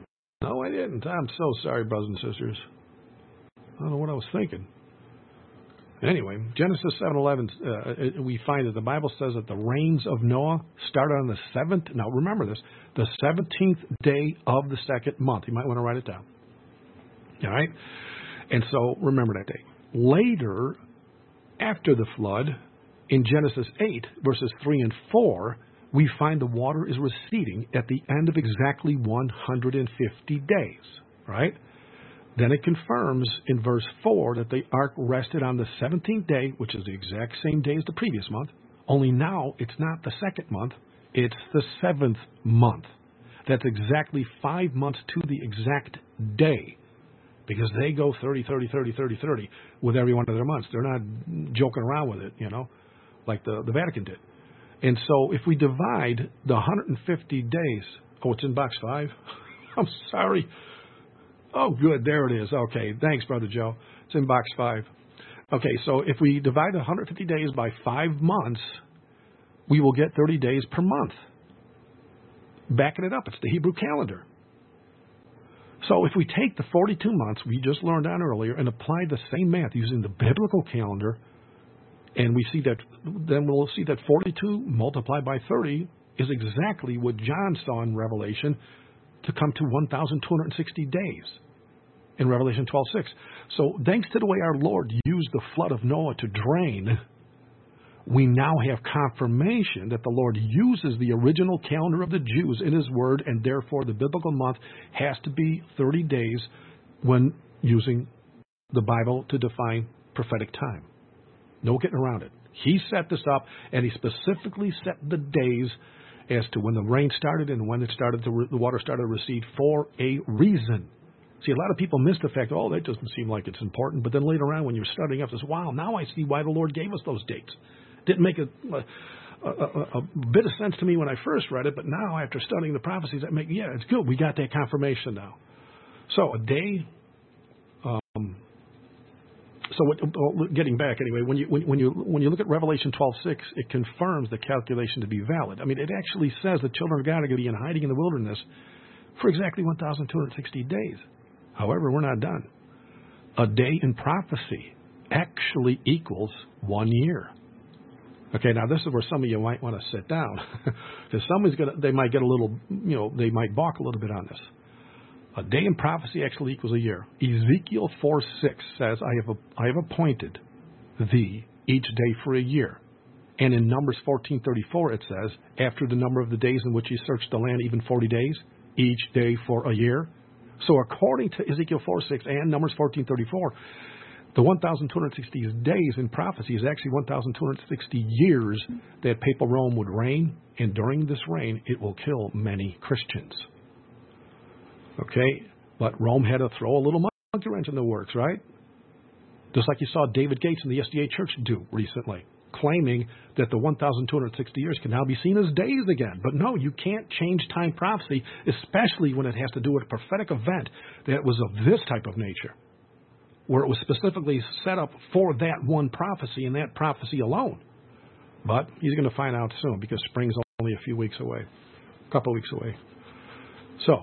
No, I didn't. I'm so sorry, brothers and sisters. I don't know what I was thinking. Anyway, Genesis seven eleven, uh, we find that the Bible says that the reigns of Noah started on the seventh. Now remember this: the seventeenth day of the second month. You might want to write it down. All right, and so remember that date. Later, after the flood, in Genesis eight verses three and four, we find the water is receding at the end of exactly one hundred fifty days. Right. Then it confirms in verse four that the ark rested on the seventeenth day, which is the exact same day as the previous month. Only now it's not the second month, it's the seventh month. That's exactly five months to the exact day, because they go thirty, thirty, thirty, thirty, thirty with every one of their months. They're not joking around with it, you know, like the, the Vatican did. And so if we divide the one hundred fifty days, oh, it's in box five? I'm sorry. Oh, good. There it is. Okay. Thanks, Brother Joe. It's in box five. Okay. So if we divide one hundred fifty days by five months, we will get thirty days per month. Backing it up, it's the Hebrew calendar. So if we take the forty-two months we just learned on earlier and apply the same math using the biblical calendar, and we see that, then we'll see that forty-two multiplied by thirty is exactly what John saw in Revelation to come to one thousand two hundred sixty days in Revelation twelve six. So thanks to the way our Lord used the flood of Noah to drain, we now have confirmation that the Lord uses the original calendar of the Jews in His Word, and therefore the biblical month has to be thirty days when using the Bible to define prophetic time. No getting around it. He set this up, and He specifically set the days as to when the rain started and when it started to re- the water started to recede for a reason. See, a lot of people miss the fact, oh, that doesn't seem like it's important. But then later on, when you're studying up, it's, wow, now I see why the Lord gave us those dates. Didn't make a, a, a, a bit of sense to me when I first read it, but now after studying the prophecies, that make yeah, it's good. We got that confirmation now. So a day. Um, so what, getting back anyway, when you when, when you when you look at Revelation twelve six, it confirms the calculation to be valid. I mean, it actually says the children of God are going to be in hiding in the wilderness for exactly one thousand two hundred sixty days. However, we're not done. A day in prophecy actually equals one year. Okay, now this is where some of you might want to sit down, because somebody's gonna, they might get a little, you know, they might balk a little bit on this. A day in prophecy actually equals a year. Ezekiel four six says, "I have a, I have appointed thee each day for a year." And in Numbers fourteen thirty-four it says, "After the number of the days in which ye searched the land, even forty days, each day for a year." So according to Ezekiel four six and Numbers fourteen thirty-four, the one thousand two hundred sixty days in prophecy is actually one thousand two hundred sixty years that papal Rome would reign, and during this reign, it will kill many Christians. Okay? But Rome had to throw a little monkey wrench in the works, right? Just like you saw David Gates and the S D A Church do recently, claiming that the one thousand two hundred sixty years can now be seen as days again. But no, you can't change time prophecy, especially when it has to do with a prophetic event that was of this type of nature, where it was specifically set up for that one prophecy and that prophecy alone. But he's going to find out soon, because spring's only a few weeks away, a couple of weeks away. So,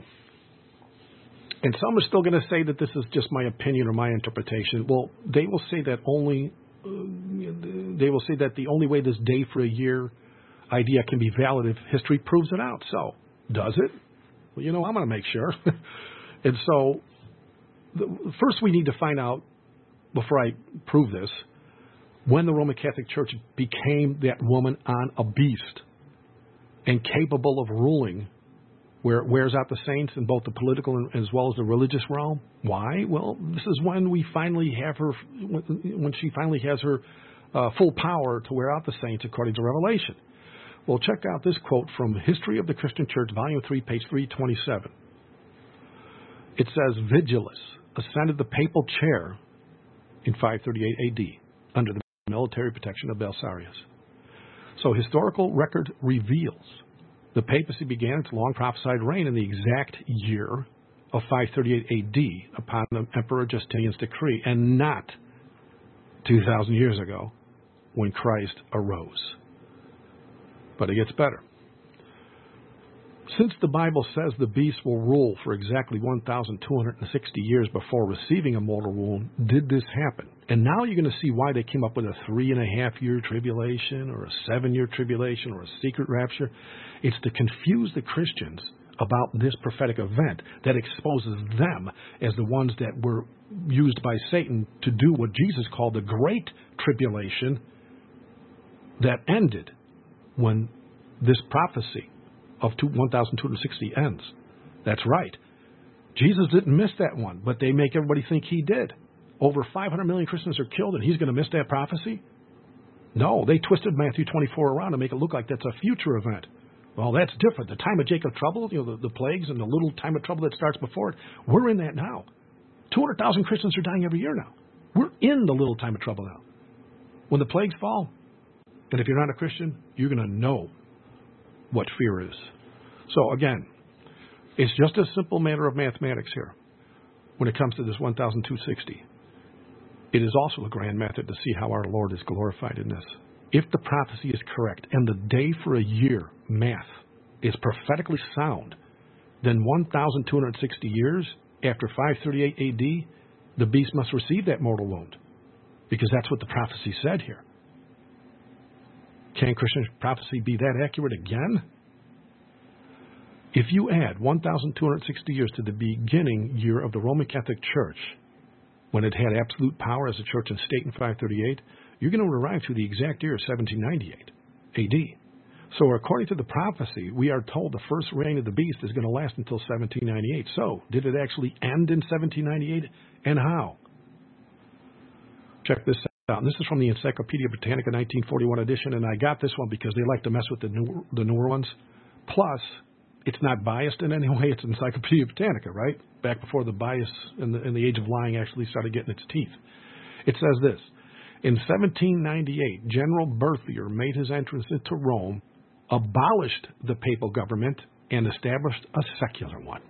and some are still going to say that this is just my opinion or my interpretation. Well, they will say that only, uh, they will say that the only way this day for a year idea can be valid if history proves it out. So, does it? Well, you know, I'm going to make sure. And so, the, first we need to find out, before I prove this, when the Roman Catholic Church became that woman on a beast and capable of ruling, where it wears out the saints in both the political and as well as the religious realm. Why? Well, this is when we finally have her, when she finally has her uh, full power to wear out the saints, according to Revelation. Well, check out this quote from History of the Christian Church, Volume three, page three twenty-seven. It says, Vigilus ascended the papal chair in five thirty-eight A D under the military protection of Belisarius. So historical record reveals the papacy began its long prophesied reign in the exact year of five thirty-eight A D upon the Emperor Justinian's decree, and not two thousand years ago when Christ arose. But it gets better. Since the Bible says the beast will rule for exactly one thousand two hundred sixty years before receiving a mortal wound, did this happen? And now you're going to see why they came up with a three and a half year tribulation or a seven year tribulation or a secret rapture. It's to confuse the Christians about this prophetic event that exposes them as the ones that were used by Satan to do what Jesus called the great tribulation that ended when this prophecy of one thousand two hundred sixty ends. That's right. Jesus didn't miss that one, but they make everybody think he did. Over five hundred million Christians are killed, and he's going to miss that prophecy? No, they twisted Matthew twenty-four around to make it look like that's a future event. Well, that's different. The time of Jacob's trouble, you know, the, the plagues and the little time of trouble that starts before it, we're in that now. two hundred thousand Christians are dying every year now. We're in the little time of trouble now. When the plagues fall, and if you're not a Christian, you're going to know what fear is. So again, it's just a simple matter of mathematics here when it comes to this one thousand two hundred sixty. It is also a grand method to see how our Lord is glorified in this. If the prophecy is correct and the day for a year math is prophetically sound, then one thousand two hundred sixty years after five thirty-eight A D, the beast must receive that mortal wound, because that's what the prophecy said here. Can Christian prophecy be that accurate again? If you add one thousand two hundred sixty years to the beginning year of the Roman Catholic Church, when it had absolute power as a church and state in five thirty-eight, you're going to arrive to the exact year of seventeen ninety-eight A D. So according to the prophecy, we are told the first reign of the beast is going to last until seventeen ninety-eight. So did it actually end in seventeen ninety-eight, and how? Check this out. And this is from the Encyclopedia Britannica nineteen forty-one edition, and I got this one because they like to mess with the new, the newer ones. Plus, it's not biased in any way. It's Encyclopedia Britannica, right? Back before the bias and the, and the age of lying actually started getting its teeth. It says this: in seventeen ninety-eight, General Berthier made his entrance into Rome, abolished the papal government, and established a secular one.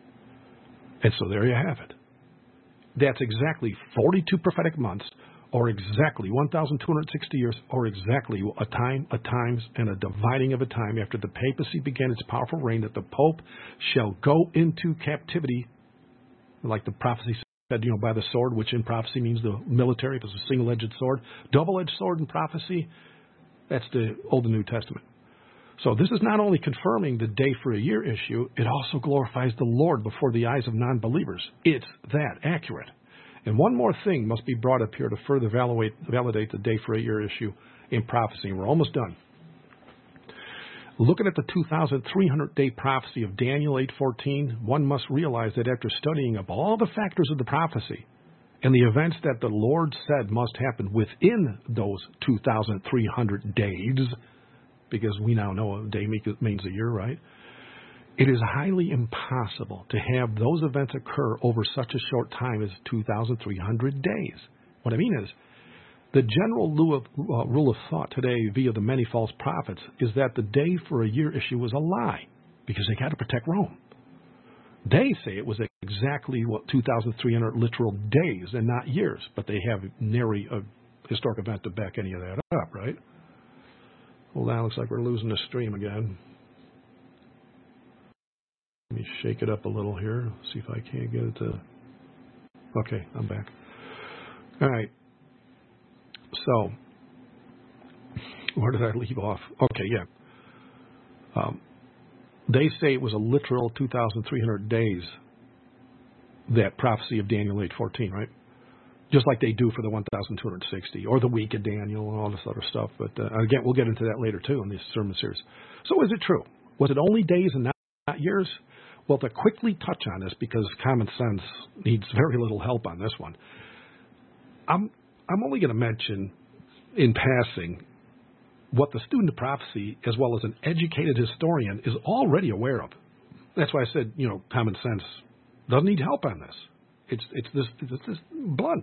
And so there you have it. That's exactly forty-two prophetic months, or exactly one thousand two hundred sixty years, or exactly a time, a times, and a dividing of a time after the papacy began its powerful reign, that the Pope shall go into captivity, like the prophecy said, you know, by the sword, which in prophecy means the military. If it's a single-edged sword, double-edged sword in prophecy, that's the Old and New Testament. So this is not only confirming the day for a year issue, it also glorifies the Lord before the eyes of non-believers. It's that accurate. And one more thing must be brought up here to further validate, validate the day for a year issue in prophecy. And we're almost done. Looking at the two thousand three hundred day prophecy of Daniel eight fourteen, one must realize that after studying up all the factors of the prophecy and the events that the Lord said must happen within those two thousand three hundred days, because we now know a day means a year, right? It is highly impossible to have those events occur over such a short time as two thousand three hundred days. What I mean is, the general rule of thought today via the many false prophets is that the day for a year issue was a lie, because they got to protect Rome. They say it was exactly what two thousand three hundred literal days and not years, but they have nary a historic event to back any of that up, right? Well, now it looks like we're losing the stream again. Let me shake it up a little here, see if I can't get it to... Okay, I'm back. All right. So, where did I leave off? Okay, yeah. Um, they say it was a literal two thousand three hundred days, that prophecy of Daniel eight fourteen, right? Just like they do for the one thousand two hundred sixty, or the week of Daniel, and all this other stuff. But uh, again, we'll get into that later, too, in this sermon series. So is it true? Was it only days and not, not years? Well, to quickly touch on this, because common sense needs very little help on this one, I'm I'm only going to mention in passing what the student of prophecy, as well as an educated historian, is already aware of. That's why I said, you know, common sense doesn't need help on this. It's it's this it's this blunt.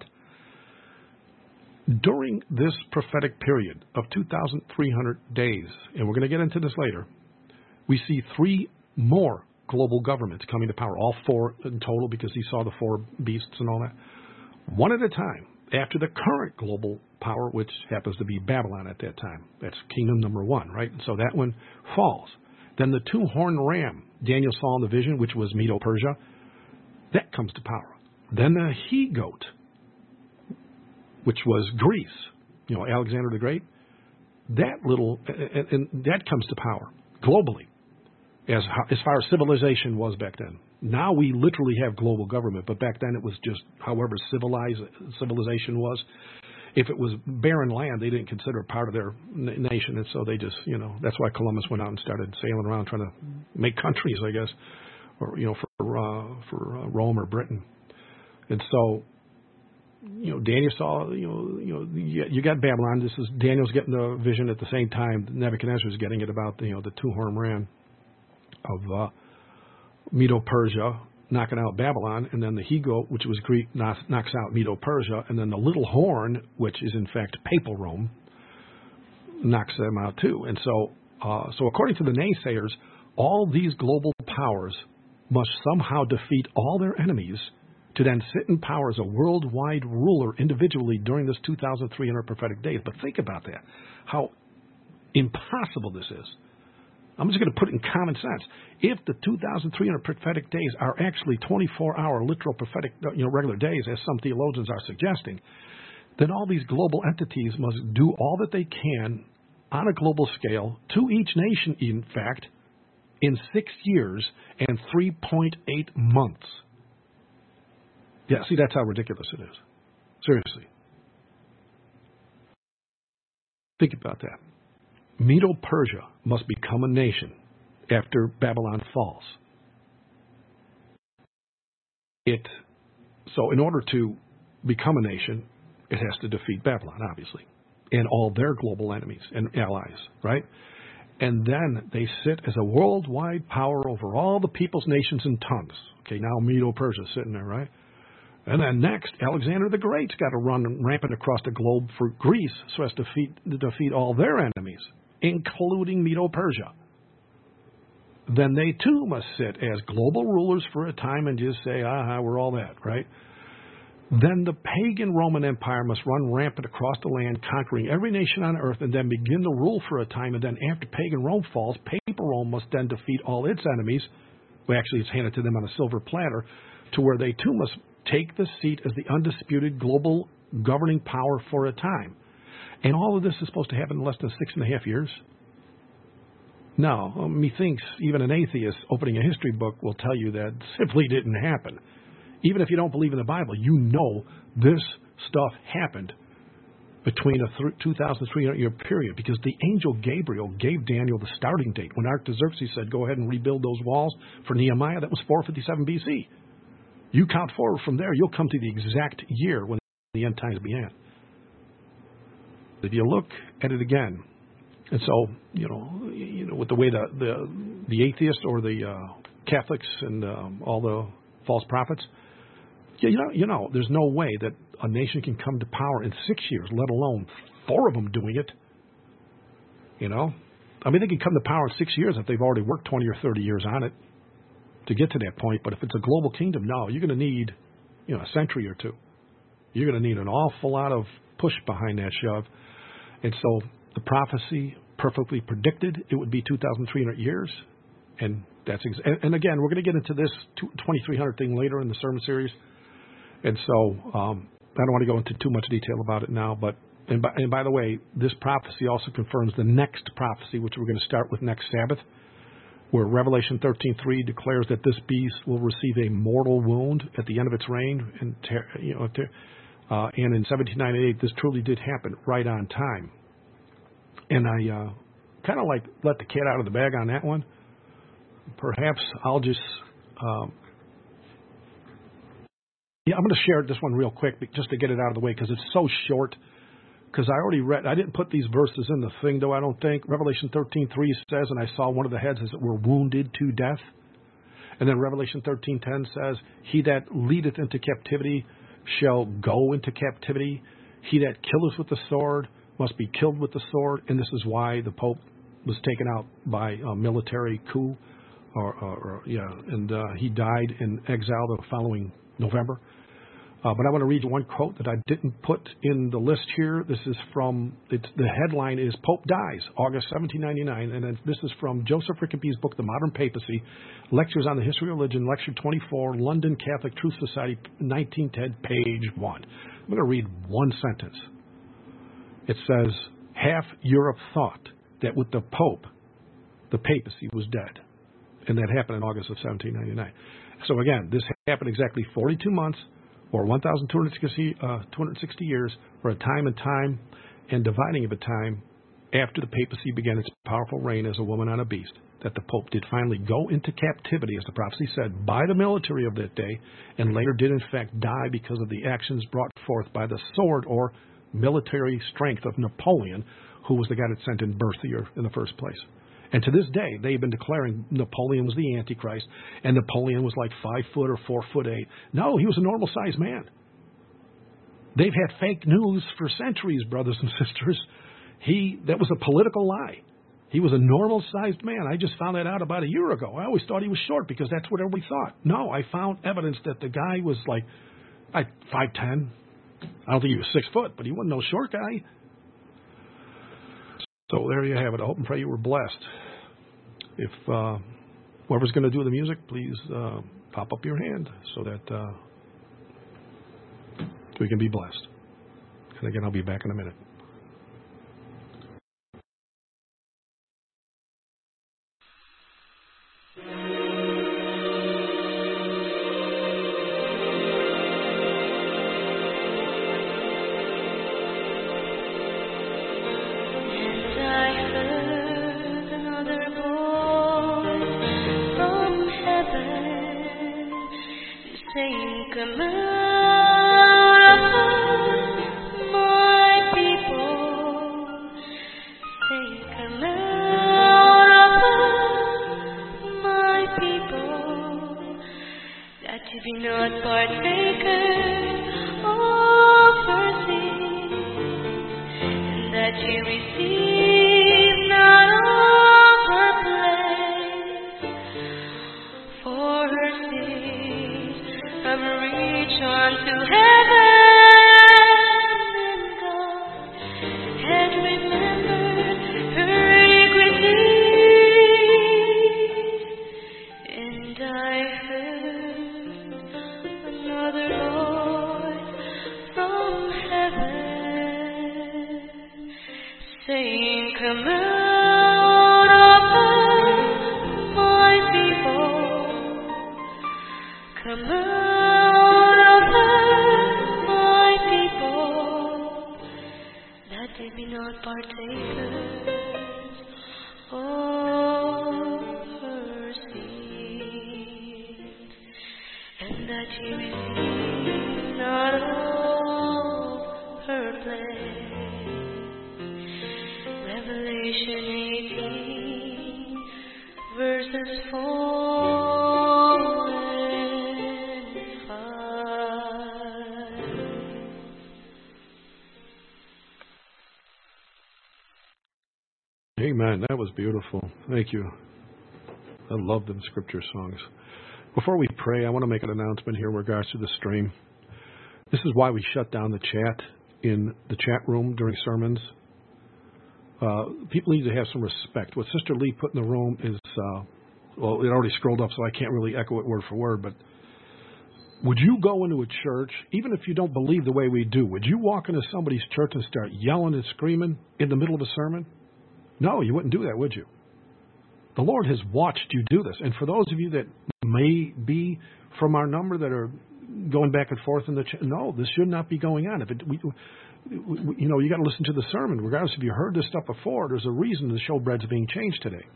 During this prophetic period of two thousand three hundred days, and we're going to get into this later, we see three more global governments coming to power, all four in total, because he saw the four beasts and all that, one at a time, after the current global power, which happens to be Babylon at that time. That's kingdom number one, right? So that one falls. Then the two-horned ram Daniel saw in the vision, which was Medo-Persia, that comes to power. Then the he-goat, which was Greece, you know, Alexander the Great. That little, and, and that comes to power globally, as as far as civilization was back then. Now we literally have global government, but back then it was just however civilized civilization was. If it was barren land, they didn't consider it part of their nation, and so they just, you know, that's why Columbus went out and started sailing around trying to make countries, I guess, or you know, for uh, for uh, Rome or Britain. And so, you know, Daniel saw, you know, you know, you got Babylon. This is Daniel's getting the vision at the same time Nebuchadnezzar is getting it about, you know, the two-horn ram of uh, Medo-Persia knocking out Babylon, and then the he-goat, which was Greek, knocks, knocks out Medo-Persia, and then the little horn, which is in fact Papal Rome, knocks them out too. And so, uh, so according to the naysayers, all these global powers must somehow defeat all their enemies to then sit in power as a worldwide ruler individually during this two thousand three hundred prophetic days. But think about that, how impossible this is. I'm just going to put it in common sense. If the two thousand three hundred prophetic days are actually twenty-four hour literal prophetic, you know, regular days, as some theologians are suggesting, then all these global entities must do all that they can on a global scale to each nation, in fact, in six years and three point eight months. Yeah, see, that's how ridiculous it is. Seriously. Think about that. Medo-Persia must become a nation after Babylon falls. It so in order to become a nation, it has to defeat Babylon, obviously, and all their global enemies and allies, right? And then they sit as a worldwide power over all the peoples, nations, and tongues. Okay, now Medo-Persia sitting there, right? And then next, Alexander the Great's got to run rampant across the globe for Greece so as to defeat, to defeat all their enemies, including Medo-Persia. Then they too must sit as global rulers for a time and just say, aha, we're all that, right? Then the pagan Roman Empire must run rampant across the land, conquering every nation on earth, and then begin to rule for a time. And then after pagan Rome falls, Papal Rome must then defeat all its enemies. Well, actually, it's handed to them on a silver platter, to where they too must take the seat as the undisputed global governing power for a time. And all of this is supposed to happen in less than six and a half years? No. Um, methinks even an atheist opening a history book will tell you that simply didn't happen. Even if you don't believe in the Bible, you know this stuff happened between a th- two thousand three hundred year period, because the angel Gabriel gave Daniel the starting date. When Artaxerxes said, go ahead and rebuild those walls for Nehemiah, that was four fifty-seven B C. You count forward from there, you'll come to the exact year when the end times began. If you look at it again, and so, you know, you know, with the way the the, the atheists or the uh, Catholics and um, all the false prophets, you know, you know, there's no way that a nation can come to power in six years, let alone four of them doing it. You know, I mean, they can come to power in six years if they've already worked twenty or thirty years on it to get to that point. But if it's a global kingdom, no, you're going to need, you know, a century or two. You're going to need an awful lot of push behind that shove. And so the prophecy perfectly predicted it would be two thousand three hundred years. And that's ex- and, and again, we're going to get into this twenty-three hundred thing later in the sermon series. And so um, I don't want to go into too much detail about it now. But and by, and by the way, this prophecy also confirms the next prophecy, which we're going to start with next Sabbath, where Revelation thirteen three declares that this beast will receive a mortal wound at the end of its reign. And, ter- you know, ter- uh, and in seventeen ninety-eight, this truly did happen right on time. And I uh, kind of like let the cat out of the bag on that one. Perhaps I'll just, um, yeah, I'm going to share this one real quick just to get it out of the way, because it's so short. Because I already read, I didn't put these verses in the thing, though, I don't think. Revelation thirteen three says, and I saw one of the heads as it were wounded to death. And then Revelation thirteen ten says, he that leadeth into captivity shall go into captivity. He that killeth with the sword must be killed with the sword. And this is why the Pope was taken out by a military coup. Or, or, or yeah, and uh, he died in exile the following November. Uh, but I want to read you one quote that I didn't put in the list here. This is from, it's, the headline is Pope Dies, August seventeen ninety-nine. And then this is from Joseph Rickaby's book, The Modern Papacy, Lectures on the History of Religion, Lecture twenty-four, London Catholic Truth Society, nineteen ten, page one. I'm going to read one sentence. It says, half Europe thought that with the Pope, the papacy was dead. And that happened in August of seventeen ninety-nine. So again, this happened exactly forty-two months or one thousand two hundred sixty years for a time and time and dividing of a time after the papacy began its powerful reign as a woman on a beast, that the Pope did finally go into captivity, as the prophecy said, by the military of that day, and later did in fact die because of the actions brought forth by the sword or military strength of Napoleon, who was the guy that sent in Berthier in the first place. And to this day, they've been declaring Napoleon was the Antichrist, and Napoleon was like five foot or four foot eight. No, he was a normal-sized man. They've had fake news for centuries, brothers and sisters. He that was a political lie. He was a normal-sized man. I just found that out about a year ago. I always thought he was short because that's what everybody thought. No, I found evidence that the guy was like, like five ten. I don't think he was six foot, but he wasn't no short guy. So there you have it. I hope and pray you were blessed. If uh, whoever's going to do the music, please uh, pop up your hand so that uh, we can be blessed. And again, I'll be back in a minute. Amen. That was beautiful. Thank you. I love them scripture songs. Before we pray, I want to make an announcement here in regards to the stream. This is why we shut down the chat in the chat room during sermons. Uh, people need to have some respect. What Sister Lee put in the room is, uh, well, it already scrolled up, so I can't really echo it word for word, but would you go into a church, even if you don't believe the way we do, would you walk into somebody's church and start yelling and screaming in the middle of a sermon? No, you wouldn't do that, would you? The Lord has watched you do this. And for those of you that may be from our number that are going back and forth in the ch- no, this should not be going on. If it, we, we, you know, you got to listen to the sermon, regardless if you heard this stuff before. There's a reason the showbread's being changed today.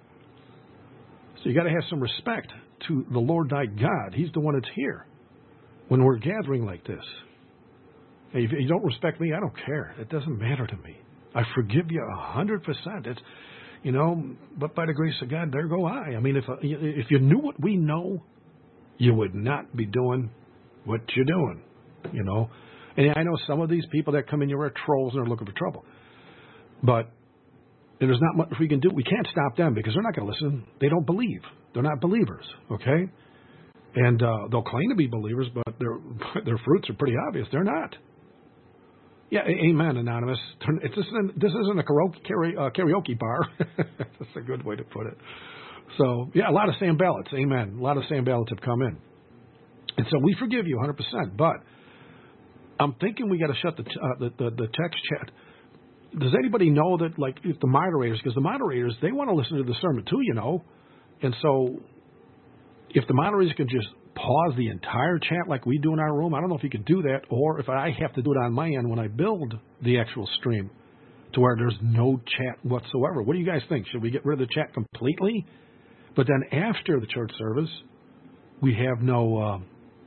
So you got to have some respect to the Lord thy God. He's the one that's here when we're gathering like this. And if you don't respect me, I don't care. It doesn't matter to me. I forgive you a hundred percent. It's, you know, but by the grace of God, there go I. I mean, if if you knew what we know, you would not be doing what you're doing, you know. And I know some of these people that come in here are trolls and are looking for trouble. But there's not much we can do. We can't stop them because they're not going to listen. They don't believe. They're not believers, okay? And uh, they'll claim to be believers, but their their fruits are pretty obvious. They're not. Yeah, amen, Anonymous. It's just, this isn't a karaoke, uh, karaoke bar. That's a good way to put it. So, yeah, a lot of Sam ballots. Amen. A lot of Sam ballots have come in. And so we forgive you one hundred percent. But I'm thinking we got to shut the, uh, the, the the text chat. Does anybody know that, like, if the moderators, because the moderators, they want to listen to the sermon too, you know. And so if the moderators can just pause the entire chat like we do in our room, I don't know if you could do that, or if I have to do it on my end when I build the actual stream to where there's no chat whatsoever. What do you guys think? Should we get rid of the chat completely? But then after the church service, we have no,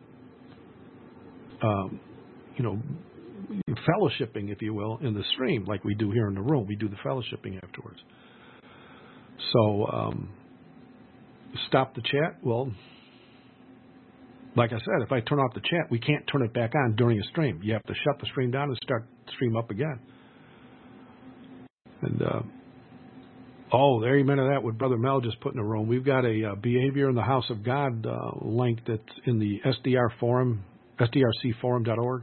uh, um, you know, fellowshipping, if you will, in the stream like we do here in the room. We do the fellowshipping afterwards. So um, stop the chat. Well, like I said, if I turn off the chat, we can't turn it back on during a stream. You have to shut the stream down and start the stream up again. And, uh, oh, there, amen to that, what Brother Mel just put in the room. We've got a uh, Behavior in the House of God uh, link that's in the S D R forum, S D R C forum dot org.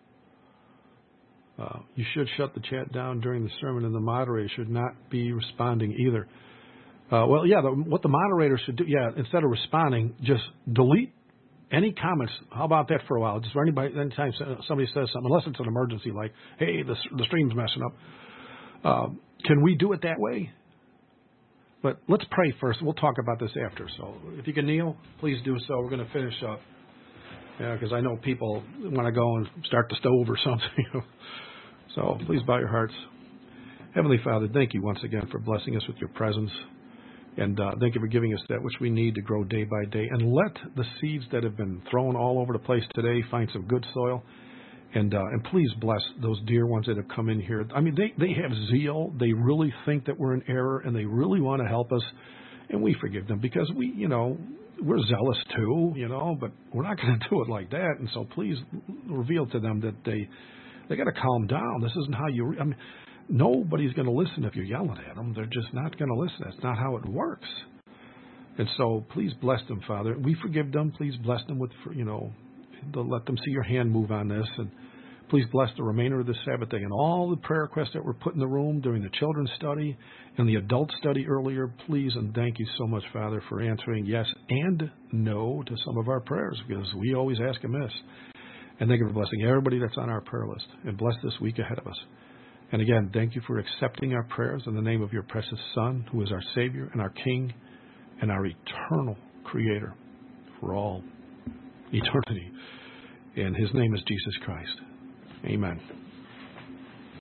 Uh, you should shut the chat down during the sermon, and the moderator should not be responding either. Uh, well, yeah, the, what the moderator should do, yeah, instead of responding, just delete any comments. How about that for a while? Just for anybody, anytime somebody says something, unless it's an emergency, like, hey, the, the stream's messing up. Uh, can we do it that way? But let's pray first. We'll talk about this after. So if you can kneel, please do so. We're going to finish up. Yeah, because I know people want to go and start the stove or something. So please bow your hearts. Heavenly Father, thank you once again for blessing us with your presence. And uh, thank you for giving us that which we need to grow day by day. And let the seeds that have been thrown all over the place today find some good soil. And uh, and please bless those dear ones that have come in here. I mean, they, they have zeal. They really think that we're in error, and they really want to help us. And we forgive them because we, you know, we're zealous too, you know, but we're not going to do it like that. And so please reveal to them that they they got to calm down. This isn't how you. Re- I mean, nobody's going to listen if you're yelling at them. They're just not going to listen. That's not how it works. And so please bless them, Father. We forgive them. Please bless them with, you know, to let them see your hand move on this. And please bless the remainder of the Sabbath day and all the prayer requests that were put in the room during the children's study and the adult study earlier. Please and thank you so much, Father, for answering yes and no to some of our prayers, because we always ask amiss. And thank you for blessing everybody that's on our prayer list, and bless this week ahead of us. And again, thank you for accepting our prayers in the name of your precious Son, who is our Savior and our King and our eternal Creator for all eternity. And his name is Jesus Christ. Amen.